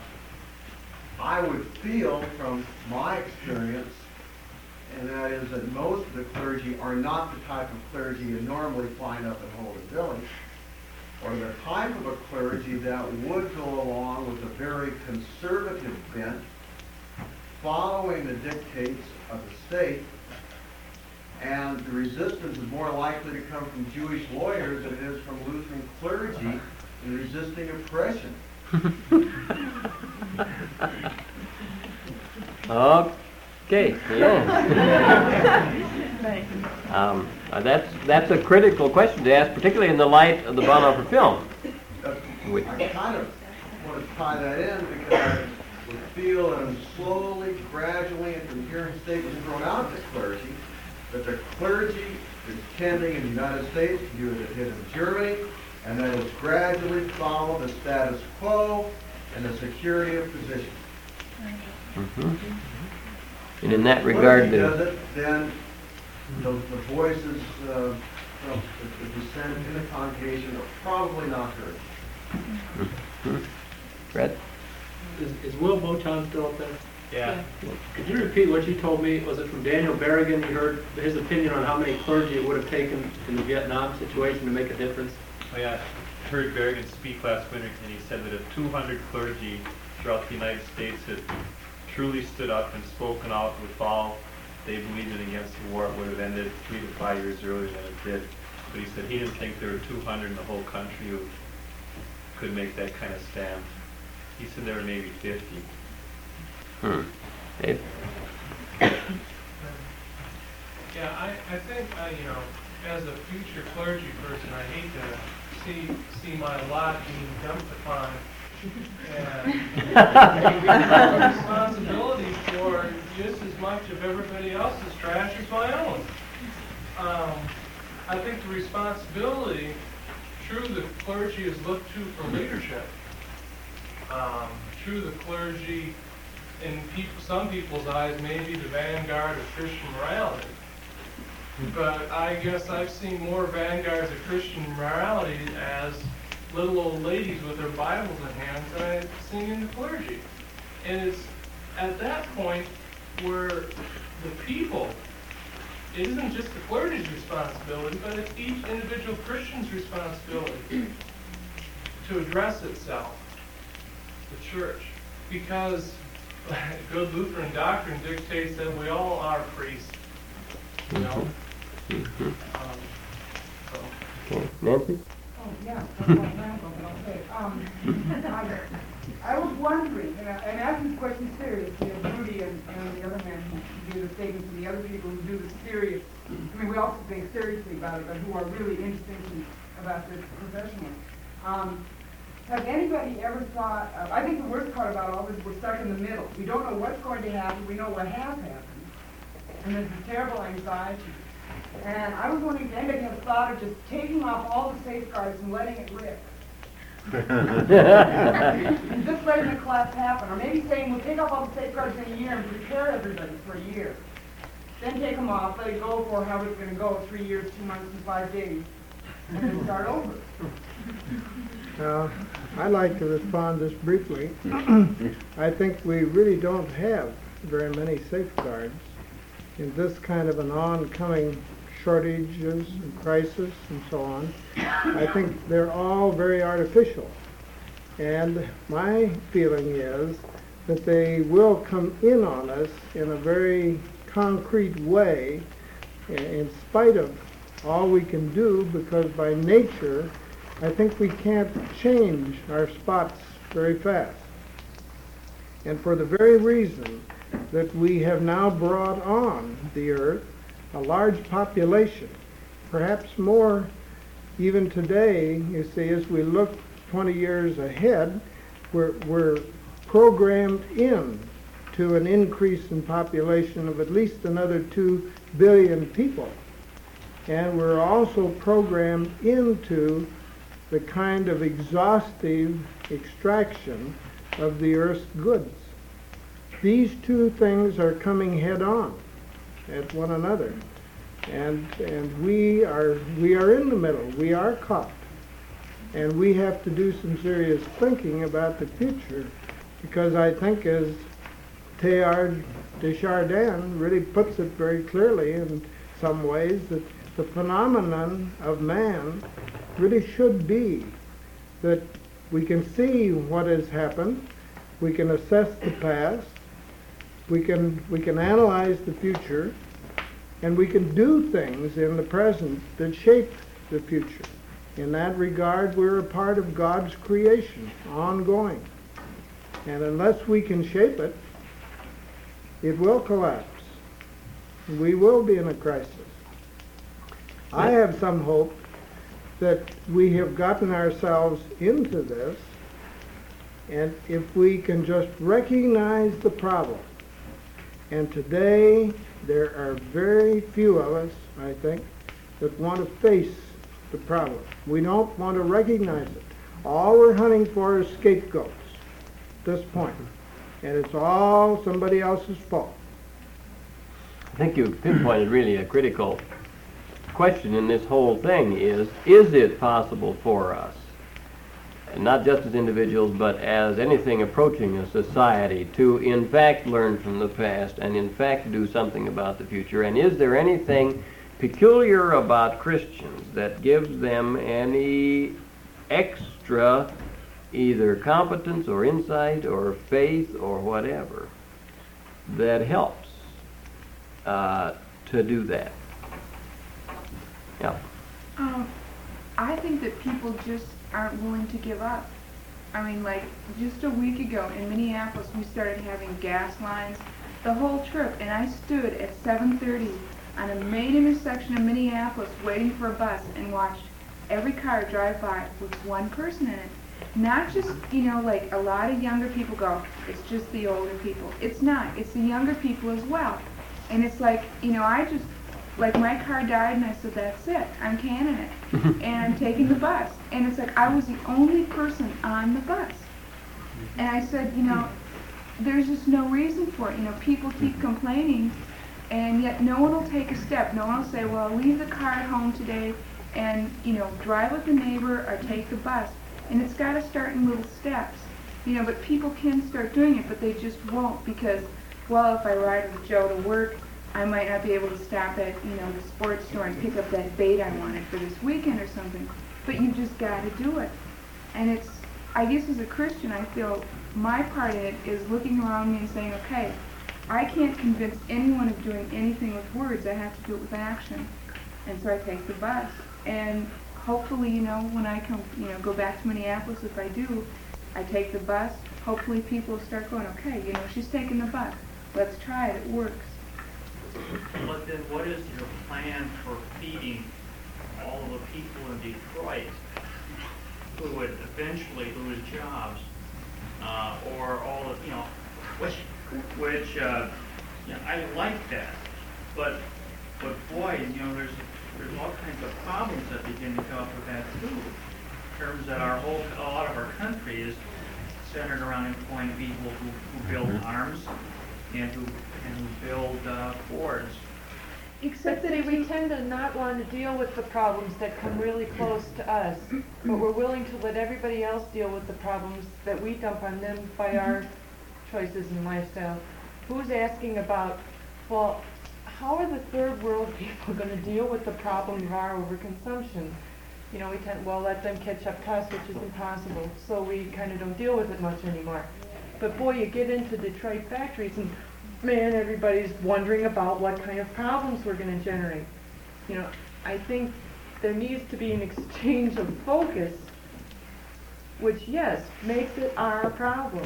[SPEAKER 21] I would feel from my experience, and that is that most of the clergy are not the type of clergy you normally find up in Holden Village, or the type of a clergy that would go along with a very conservative bent, following the dictates of the state, and the resistance is more likely to come from Jewish lawyers than it is from Lutheran clergy in resisting oppression.
[SPEAKER 1] Okay, yeah. um, uh, that's, that's a critical question to ask, particularly in the light of the Bonhoeffer film.
[SPEAKER 21] Uh, I kind of want to tie that in because I would feel that I'm slowly, gradually, and from hearing statements thrown out of the clergy, that the clergy is tending in the United States to do as it did in Germany, and that is gradually follow the status quo and the security of position.
[SPEAKER 1] Mm-hmm. And in that regard,
[SPEAKER 21] If he does it, then the, the voices uh, from the, the dissent in the congregation are probably not heard.
[SPEAKER 1] Mm-hmm. Fred?
[SPEAKER 5] Is, is Will Moton still up there?
[SPEAKER 4] Yeah.
[SPEAKER 5] Could you repeat what you told me? Was it from Daniel Berrigan? You heard his opinion on how many clergy it would have taken in the Vietnam situation to make a difference?
[SPEAKER 11] Oh, yeah. I heard Berrigan speak last winter, and he said that if two hundred clergy throughout the United States had truly stood up and spoken out with all they believed in against the war, it would have ended three to five years earlier than it did. But he said he didn't think there were two hundred in the whole country who could make that kind of stand. He said there were maybe fifty.
[SPEAKER 1] Hmm. Dave?
[SPEAKER 4] Yeah, I, I think, I, you know, as a future clergy person, I hate to see see my lot being dumped upon and the responsibility for just as much of everybody else's trash as my own. Um, I think the responsibility, true, the clergy is looked to for leadership. Um, true, the clergy, in people, some people's eyes, may be the vanguard of Christian morality. But I guess I've seen more vanguards of Christian morality as little old ladies with their Bibles in hand than I've seen in the clergy. And it's at that point where the people, it isn't just the clergy's responsibility, but it's each individual Christian's responsibility to address itself, the church. Because good Lutheran doctrine dictates that we all are priests, you know?
[SPEAKER 1] Mm-hmm.
[SPEAKER 4] Um, so.
[SPEAKER 1] Okay. Nancy?
[SPEAKER 22] Oh, yeah, that's what I'm going to say. Um, I, I was wondering, and, I, and I ask this question seriously of Rudy and, and the other man who gave the statements of the other people who do the serious, I mean, we also think seriously about it, but who are really interested about this professionally. Um, has anybody ever thought, of, I think the worst part about all this, we're stuck in the middle. We don't know what's going to happen, we know what has happened. And there's a terrible anxiety. And I was wondering if anybody has thought of just taking off all the safeguards and letting it rip. And just letting the collapse happen. Or maybe saying, we'll take off all the safeguards in a year and prepare everybody for a year. Then take them off, let it go for however it's going to go, three years, two months, and five days. And then start over.
[SPEAKER 2] Uh, I'd like to respond just briefly. I think we really don't have very many safeguards in this kind of an oncoming shortages and crisis and so on. I think they're all very artificial. And my feeling is that they will come in on us in a very concrete way in spite of all we can do, because by nature I think we can't change our spots very fast. And for the very reason that we have now brought on the earth a large population, perhaps more even today, you see, as we look twenty years ahead, we're, we're programmed in to an increase in population of at least another two billion people. And we're also programmed into the kind of exhaustive extraction of the earth's goods. These two things are coming head on at one another. And and we are we are in the middle. We are caught. And we have to do some serious thinking about the future, because I think, as Teilhard de Chardin really puts it very clearly in some ways, that the phenomenon of man really should be that we can see what has happened, we can assess the past, we can we can analyze the future, and we can do things in the present that shape the future. In that regard, we're a part of God's creation, ongoing. And unless we can shape it, it will collapse. We will be in a crisis. I have some hope that we have gotten ourselves into this, and if we can just recognize the problem. And today, there are very few of us, I think, that want to face the problem. We don't want to recognize it. All we're hunting for is scapegoats at this point. And it's all somebody else's fault.
[SPEAKER 1] I think you've pinpointed really a critical question in this whole thing is, is it possible for us, and not just as individuals, but as anything approaching a society, to in fact learn from the past and in fact do something about the future? And is there anything peculiar about Christians that gives them any extra either competence or insight or faith or whatever that helps uh, to do that? Yeah.
[SPEAKER 8] Um, I think that people just aren't willing to give up. I mean, like, just a week ago in Minneapolis, we started having gas lines the whole trip, and I stood at seven thirty on a main intersection of Minneapolis waiting for a bus and watched every car drive by with one person in it. Not just, you know, like a lot of younger people go, it's just the older people. It's not. It's the younger people as well. And it's like, you know, I just, like my car died and I said, that's it. I'm canning it. And I'm taking the bus. And it's like I was the only person on the bus. And I said, you know, there's just no reason for it. You know, people keep complaining, and yet no one will take a step. No one will say, well, I'll leave the car at home today and, you know, drive with the neighbor or take the bus. And it's got to start in little steps. You know, but people can start doing it, but they just won't, because, well, if I ride with Joe to work, I might not be able to stop at, you know, the sports store and pick up that bait I wanted for this weekend or something. But you just got to do it. And it's, I guess as a Christian, I feel my part in it is looking around me and saying, okay, I can't convince anyone of doing anything with words. I have to do it with action. And so I take the bus. And hopefully, you know, when I come, you know, go back to Minneapolis, if I do, I take the bus. Hopefully people will start going, okay, you know, she's taking the bus. Let's try it. It works.
[SPEAKER 12] But then what is your plan for feeding all of the people in Detroit who would eventually lose jobs, uh, or all of, you know, which, which, uh, you know, I like that, but, but boy, you know, there's, there's all kinds of problems that begin to come up with that too. In terms that our whole, a lot of our country is centered around employing people who, who build arms and who, and who build, uh, Fords.
[SPEAKER 7] Except that we tend to not want to deal with the problems that come really close to us, but we're willing to let everybody else deal with the problems that we dump on them by our choices and lifestyle. Who's asking about, well, how are the third world people going to deal with the problem of our overconsumption? You know, we tend, well, let them catch up to us, which is impossible, so we kind of don't deal with it much anymore. But boy, you get into Detroit factories and man, everybody's wondering about what kind of problems we're going to generate. You know, I think there needs to be an exchange of focus, which, yes, makes it our problem.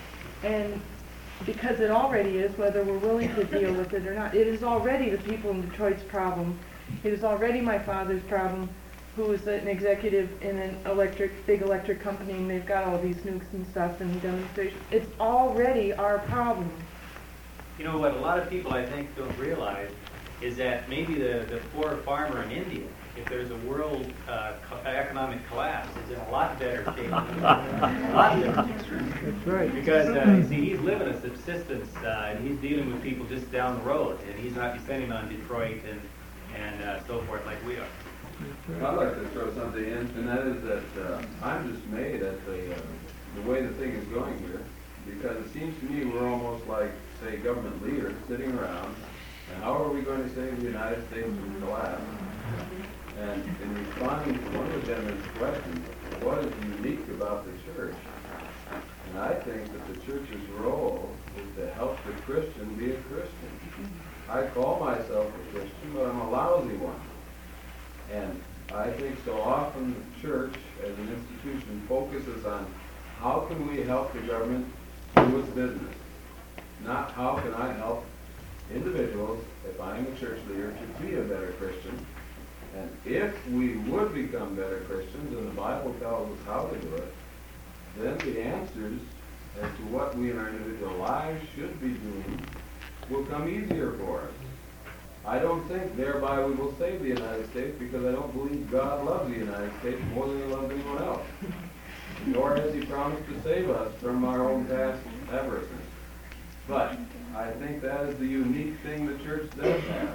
[SPEAKER 7] And because it already is, whether we're willing to deal with it or not, it is already the people in Detroit's problem. It is already my father's problem, who is an executive in an electric, big electric company, and they've got all these nukes and stuff and demonstrations. It's already our problem.
[SPEAKER 10] You know, what a lot of people, I think, don't realize is that maybe the, the poor farmer in India, if there's a world uh, co- economic collapse, is in a lot better shape. A lot better.
[SPEAKER 2] That's right.
[SPEAKER 10] Because, uh, you see, he's living a subsistence, uh, and he's dealing with people just down the road, and he's not depending on Detroit and, and uh, so forth like we are.
[SPEAKER 13] I'd like to throw something in, and that is that uh, I'm dismayed at the, uh, the way the thing is going here, because it seems to me we're almost like, say, government leaders sitting around, and how are we going to save the United States from collapse? And in responding to one of the gentleman's questions, what is unique about the church? And I think that the church's role is to help the Christian be a Christian. I call myself a Christian, but I'm a lousy one. And I think so often the church, as an institution, focuses on how can we help the government do its business, not how can I help individuals, if I'm a church leader, to be a better Christian. And if we would become better Christians, and the Bible tells us how to do it, then the answers as to what we in our individual lives should be doing will come easier for us. I don't think thereby we will save the United States, because I don't believe God loves the United States more than he loves anyone else. Nor has he promised to save us from our own past avarice. But I think that is the unique thing the church does have,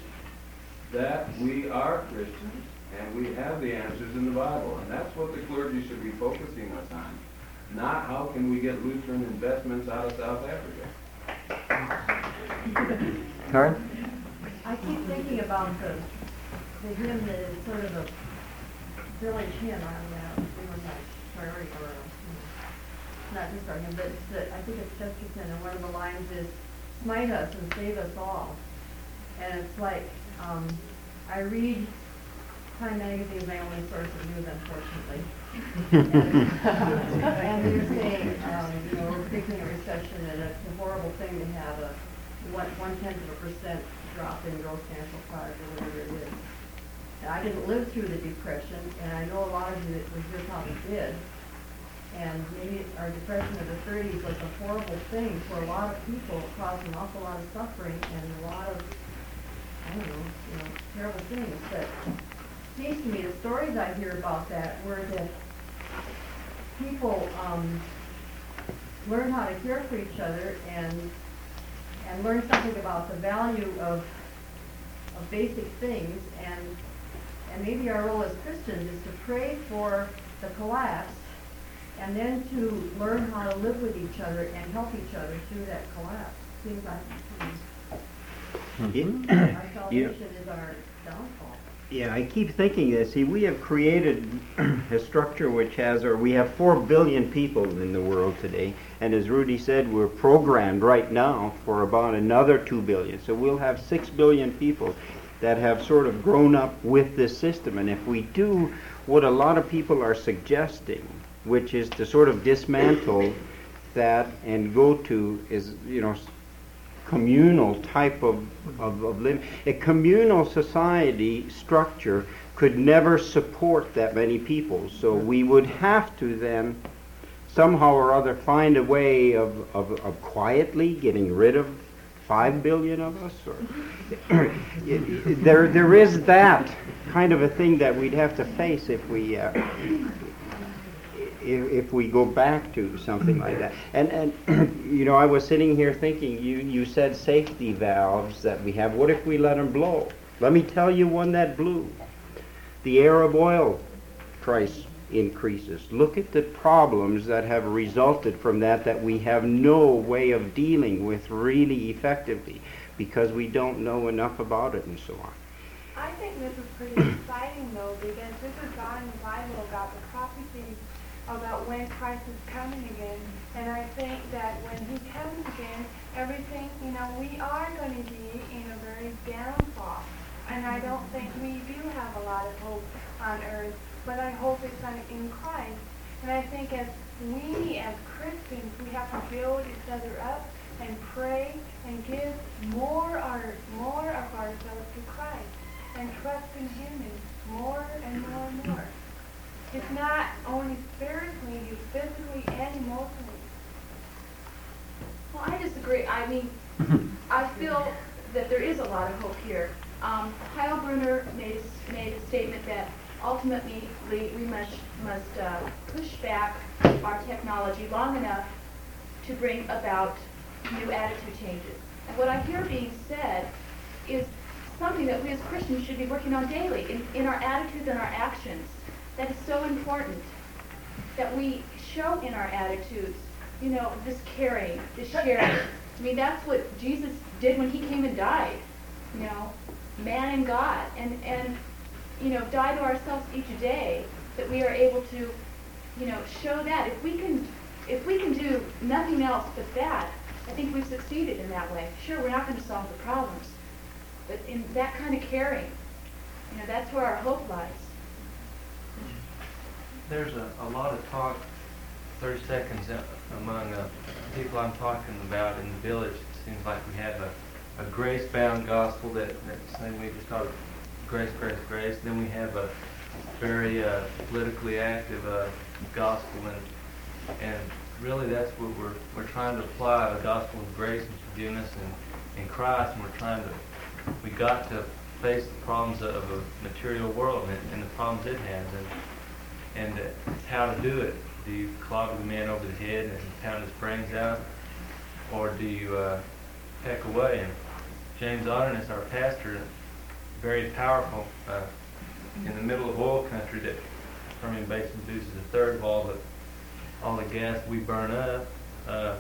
[SPEAKER 13] that we are Christians and we have the answers in the Bible. And that's what the clergy should be focusing us on, not how can we get Lutheran investments out of South Africa.
[SPEAKER 1] Karen?
[SPEAKER 23] I keep thinking about the, the hymn that is sort of a village hymn on that, Prairie, or uh, not just our hymn, but it's the, I think it's Chesterton, and one of the lines is, "Smite us and save us all." And it's like, um, I read Time Magazine's my only source of news, unfortunately. and, and they're saying, um, you know, we're facing a recession, and it's a horrible thing to have a one, one-tenth of a percent drop in gross national product, or whatever it is. And I didn't live through the Depression, and I know a lot of you that was your probably did. And maybe our Depression of the thirties was a horrible thing for a lot of people. It caused an awful lot of suffering and a lot of, I don't know, you know, terrible things. But it seems to me the stories I hear about that were that people um, learn how to care for each other and and learn something about the value of of basic things, and and maybe our role as Christians is to pray for the collapse, and then to learn how to live with each other and help each other through that collapse. Seems like hmm, our salvation is our downfall.
[SPEAKER 3] Yeah, I keep thinking this. See, we have created a structure which has, or we have four billion people in the world today, and as Rudy said, we're programmed right now for about another two billion. So we'll have six billion people that have sort of grown up with this system. And if we do what a lot of people are suggesting, which is to sort of dismantle that and go to, is, you know, communal type of, of, of living. A communal society structure could never support that many people. So we would have to then somehow or other find a way of, of, of quietly getting rid of five billion of us. Or there, there is that kind of a thing that we'd have to face if we uh, if, if we go back to something like that. And and you know, I was sitting here thinking, you you said safety valves that we have. What if we let them blow? Let me tell you one that blew. The Arab oil price increases. Look at the problems that have resulted from that that we have no way of dealing with really effectively because we don't know enough about it and so on.
[SPEAKER 9] I think this is pretty exciting though, because this is God in the Bible about the prophecies about when Christ is coming again. And I think that when he comes again, everything, you know, we are going to be in a very downfall. And I don't think we do have a lot of hope on earth, but I hope it's on, in Christ. And I think as we, as Christians, we have to build each other up and pray and give more, our, more of ourselves to Christ and trust in him and more and more and more. It's not only spiritually, it's physically and emotionally.
[SPEAKER 14] Well, I disagree. I mean, I feel that there is a lot of hope here. Um, Heilbrunner made, made a statement that ultimately we must, must uh, push back our technology long enough to bring about new attitude changes. And what I hear being said is something that we as Christians should be working on daily in, in our attitudes and our actions. That is so important, that we show in our attitudes, you know, this caring, this sharing. I mean, that's what Jesus did when he came and died, you know, man and God, and, and you know, die to ourselves each day, that we are able to, you know, show that. If we can, if we can do nothing else but that, I think we've succeeded in that way. Sure, we're not going to solve the problems, but in that kind of caring, you know, that's where our hope lies.
[SPEAKER 17] There's a, a lot of talk, thirty seconds among uh, people I'm talking about in the village. It seems like we have a, a grace-bound gospel that, that's saying we just talk grace, grace, grace. Then we have a very uh, politically active uh, gospel, and and really that's what we're we're trying to apply, the gospel of grace and forgiveness in, in Christ, and we're trying to, we got to face the problems of a material world and, and the problems it has, and and uh, how to do it. Do you clog the man over the head and pound his brains out, or do you uh, peck away? And James Otterness, our pastor, very powerful uh, in the middle of oil country that Permian Basin produces a third of all the all the gas we burn up. Uh,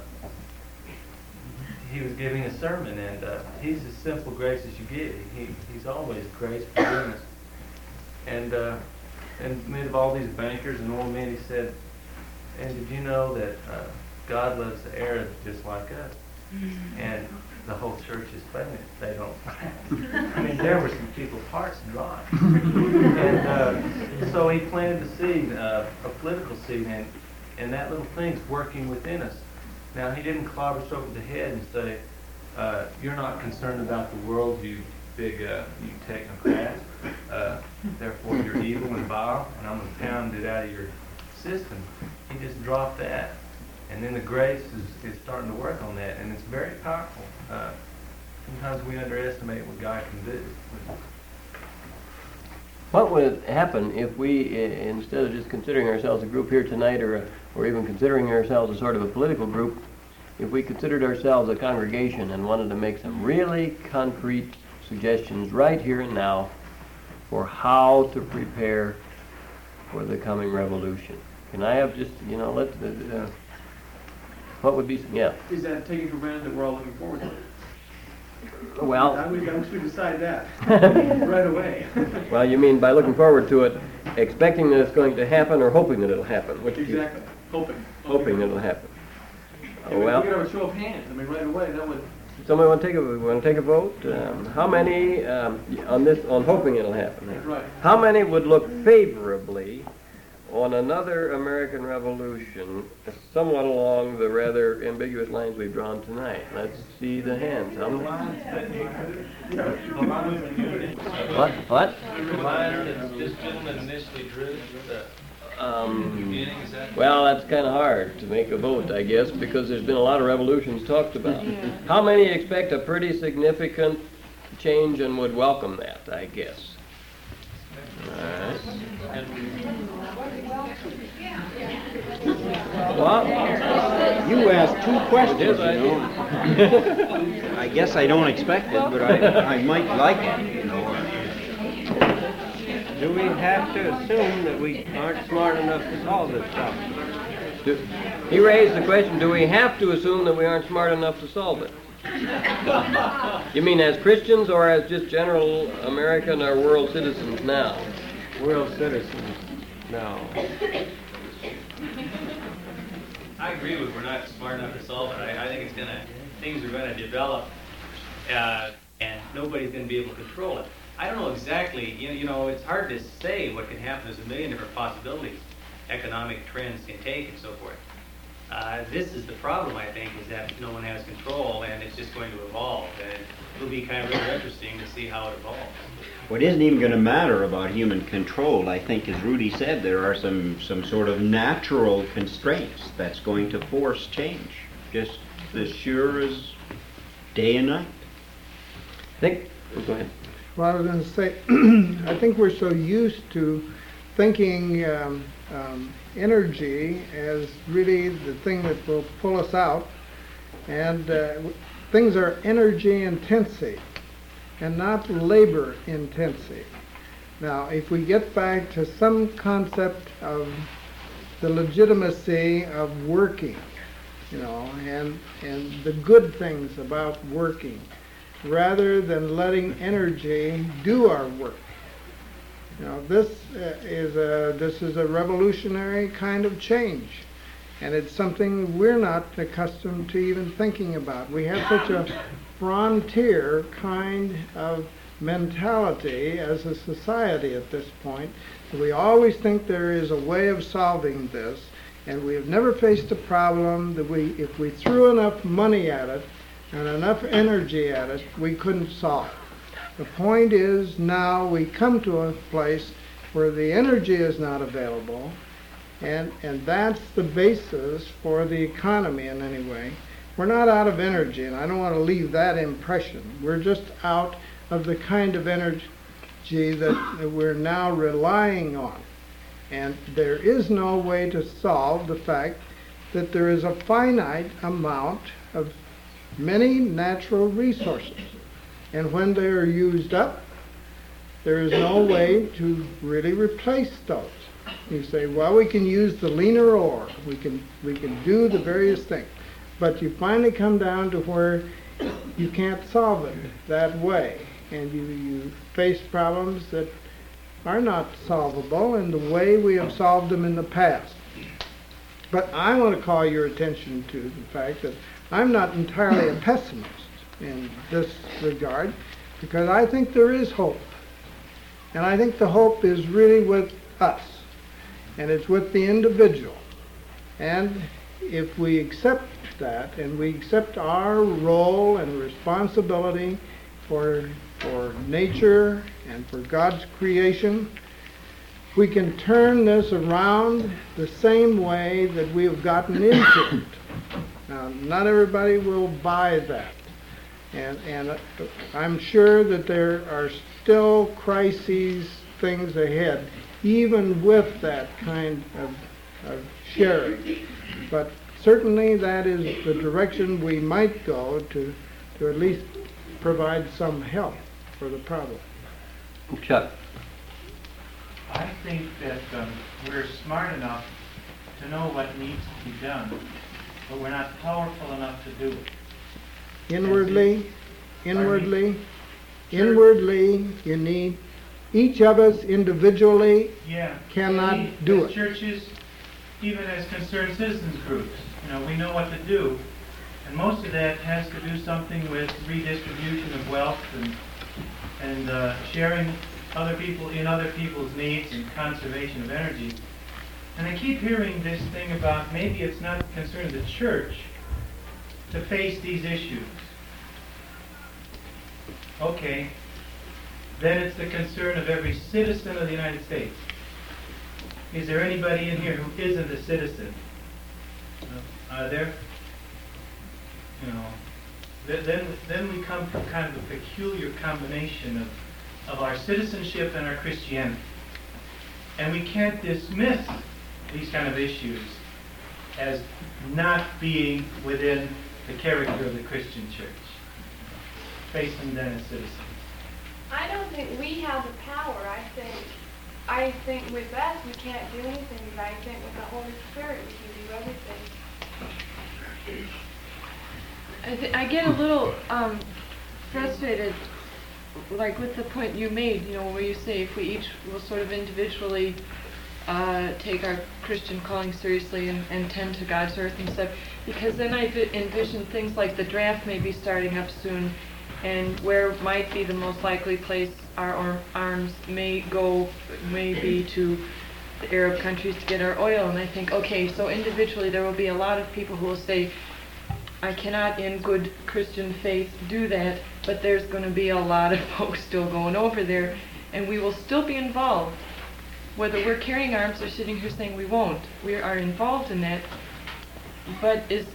[SPEAKER 17] he was giving a sermon, and uh, he's as simple grace as you get. He he's always grace, forgiveness, and uh, in the midst of all these bankers and oil men, he said, "And did you know that uh, God loves the Arabs just like us?" And the whole church is famous. They don't. I mean, there were some people's hearts dry. And uh, so he planted the seed, uh, a political seed, and, and that little thing's working within us. Now, he didn't clobber us over the head and say, uh, "You're not concerned about the world, you big, uh, you technocrats. Uh, therefore, you're evil and vile, and I'm going to pound it out of your system." He just dropped that. And then the grace is, is starting to work on that, and it's very powerful. Uh, sometimes we underestimate what God can do.
[SPEAKER 1] What would happen if we, i- instead of just considering ourselves a group here tonight, or, a, or even considering ourselves a sort of a political group, if we considered ourselves a congregation and wanted to make some really concrete suggestions right here and now for how to prepare for the coming revolution? Can I have just, you know, let uh, uh, what would be, yeah.
[SPEAKER 5] Is that taking for granted that we're all looking forward to it?
[SPEAKER 1] Well,
[SPEAKER 5] I wish, I wish we decide that right away.
[SPEAKER 1] Well, you mean by looking forward to it, expecting that it's going to happen, or hoping that it'll happen? Which
[SPEAKER 5] Exactly. Hoping.
[SPEAKER 1] Hoping that it'll happen.
[SPEAKER 5] If
[SPEAKER 1] Well,
[SPEAKER 5] we could have a show of hands, I mean, right away, that would.
[SPEAKER 1] somebody want to take a want to take a vote? Um, how many um, on this on hoping it'll happen?
[SPEAKER 5] Right.
[SPEAKER 1] How many would look favorably on another American Revolution, somewhat along the rather ambiguous lines we've drawn tonight. Let's see the hands. How many? What? What?
[SPEAKER 5] The line that this gentleman initially drew, the
[SPEAKER 1] Um,
[SPEAKER 5] beginning, is that?
[SPEAKER 1] well, that's kind of hard to make a vote, I guess, because there's been a lot of revolutions talked about. How many expect a pretty significant change and would welcome that, I guess? All right. Well,
[SPEAKER 3] You asked two questions,
[SPEAKER 1] It is,
[SPEAKER 3] you
[SPEAKER 1] I
[SPEAKER 3] know. I guess I don't expect it, but I, I might like it, you know.
[SPEAKER 15] Do we have to assume that we aren't smart enough to solve this problem?
[SPEAKER 1] do, he raised the question, do we have to assume that we aren't smart enough to solve it? You mean as Christians or as just general American or world citizens now?
[SPEAKER 15] World citizens, no.
[SPEAKER 10] I agree with we're not smart enough to solve it. I, I think it's gonna, things are gonna develop, uh, and nobody's gonna be able to control it. I don't know exactly, you know, you know, it's hard to say what can happen. There's a million different possibilities economic trends can take and so forth. Uh, this is the problem, I think, is that no one has control and it's just going to evolve. And it'll be kind of really interesting to see how it evolves.
[SPEAKER 3] What isn't even going to matter about human control, I think, as Rudy said, there are some, some sort of natural constraints that's going to force change, just as sure as day and night.
[SPEAKER 1] I think, oh, go ahead.
[SPEAKER 2] Well, I was going to say, I think we're so used to thinking um, um, energy as really the thing that will pull us out, and uh, things are energy intensive and not labor intensive. Now, if we get back to some concept of the legitimacy of working, you know, and and the good things about working, rather than letting energy do our work. You know, this uh, is a this is a revolutionary kind of change, and it's something we're not accustomed to even thinking about. We have such a frontier kind of mentality as a society at this point that we always think there is a way of solving this, and we have never faced a problem that we, if we threw enough money at it and enough energy at it, we couldn't solve. The point is now we come to a place where the energy is not available, and, and that's the basis for the economy in any way. We're not out of energy, and I don't want to leave that impression. We're just out of the kind of energy that, that we're now relying on. And there is no way to solve the fact that there is a finite amount of many natural resources. And when they are used up, there is no way to really replace those. You say, well, we can use the leaner ore, we can, we can do the various things. But you finally come down to where you can't solve it that way. And you, you face problems that are not solvable in the way we have solved them in the past. But I want to call your attention to the fact that I'm not entirely a pessimist in this regard, because I think there is hope. And I think the hope is really with us, and it's with the individual. And if we accept that, and we accept our role and responsibility for, for nature and for God's creation, we can turn this around the same way that we have gotten into it. Now, not everybody will buy that. And, and I'm sure that there are still crises, things ahead, even with that kind of, of sharing. But certainly that is the direction we might go to, to at least provide some help for the problem.
[SPEAKER 1] Chuck.
[SPEAKER 16] I think that um, we're smart enough to know what needs to be done, but we're not powerful enough to do it.
[SPEAKER 2] Inwardly, inwardly, inwardly, you need, each of us individually
[SPEAKER 16] Yeah.
[SPEAKER 2] cannot
[SPEAKER 16] We,
[SPEAKER 2] do
[SPEAKER 16] as
[SPEAKER 2] it.
[SPEAKER 16] Churches, even as concerned citizens groups, you know, we know what to do, and most of that has to do something with redistribution of wealth and and uh, sharing other people in other people's needs and conservation of energy. And I keep hearing this thing about maybe it's not the concern of the church to face these issues. Okay, then it's the concern of every citizen of the United States. Is there anybody in here who isn't a citizen? Are there? You know, th- then then we come to kind of a peculiar combination of, of our citizenship and our Christianity. And we can't dismiss these kind of issues as not being within the character of the Christian church. Face them then as citizens.
[SPEAKER 9] I don't think we have the power. I think, I think with us we can't do anything, but I think with the Holy Spirit we can do everything.
[SPEAKER 7] I, th- I get a little um, frustrated, like with the point you made, you know, where you say if we each will sort of individually uh, take our Christian calling seriously and, and tend to God's earth and stuff, because then I vi- envision things like the draft may be starting up soon, and where might be the most likely place our ar- arms may go, may be to the Arab countries to get our oil. And I think, okay, so individually there will be a lot of people who will say, I cannot in good Christian faith do that, but there's going to be a lot of folks still going over there, and we will still be involved. Whether we're carrying arms or sitting here saying we won't, we are involved in that. But is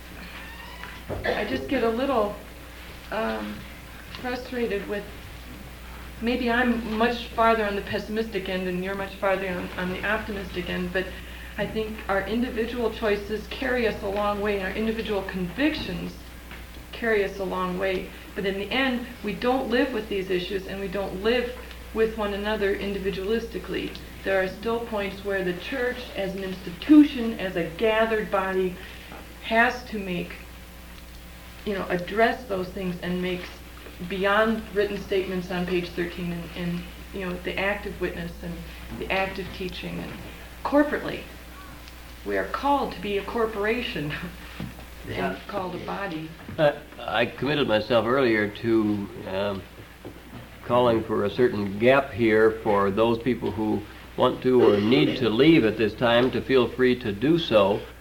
[SPEAKER 7] I just get a little um, frustrated with, maybe I'm much farther on the pessimistic end and you're much farther on, on the optimistic end, but I think our individual choices carry us a long way, and our individual convictions carry us a long way. But in the end, we don't live with these issues, and we don't live with one another individualistically. There are still points where the church, as an institution, as a gathered body, has to make, you know, address those things and make beyond written statements on page thirteen and, and you know, the active witness and the active teaching, and corporately. We are called to be a corporation and called a body.
[SPEAKER 1] Uh, I committed myself earlier to um, calling for a certain gap here for those people who want to or need to leave at this time to feel free to do so.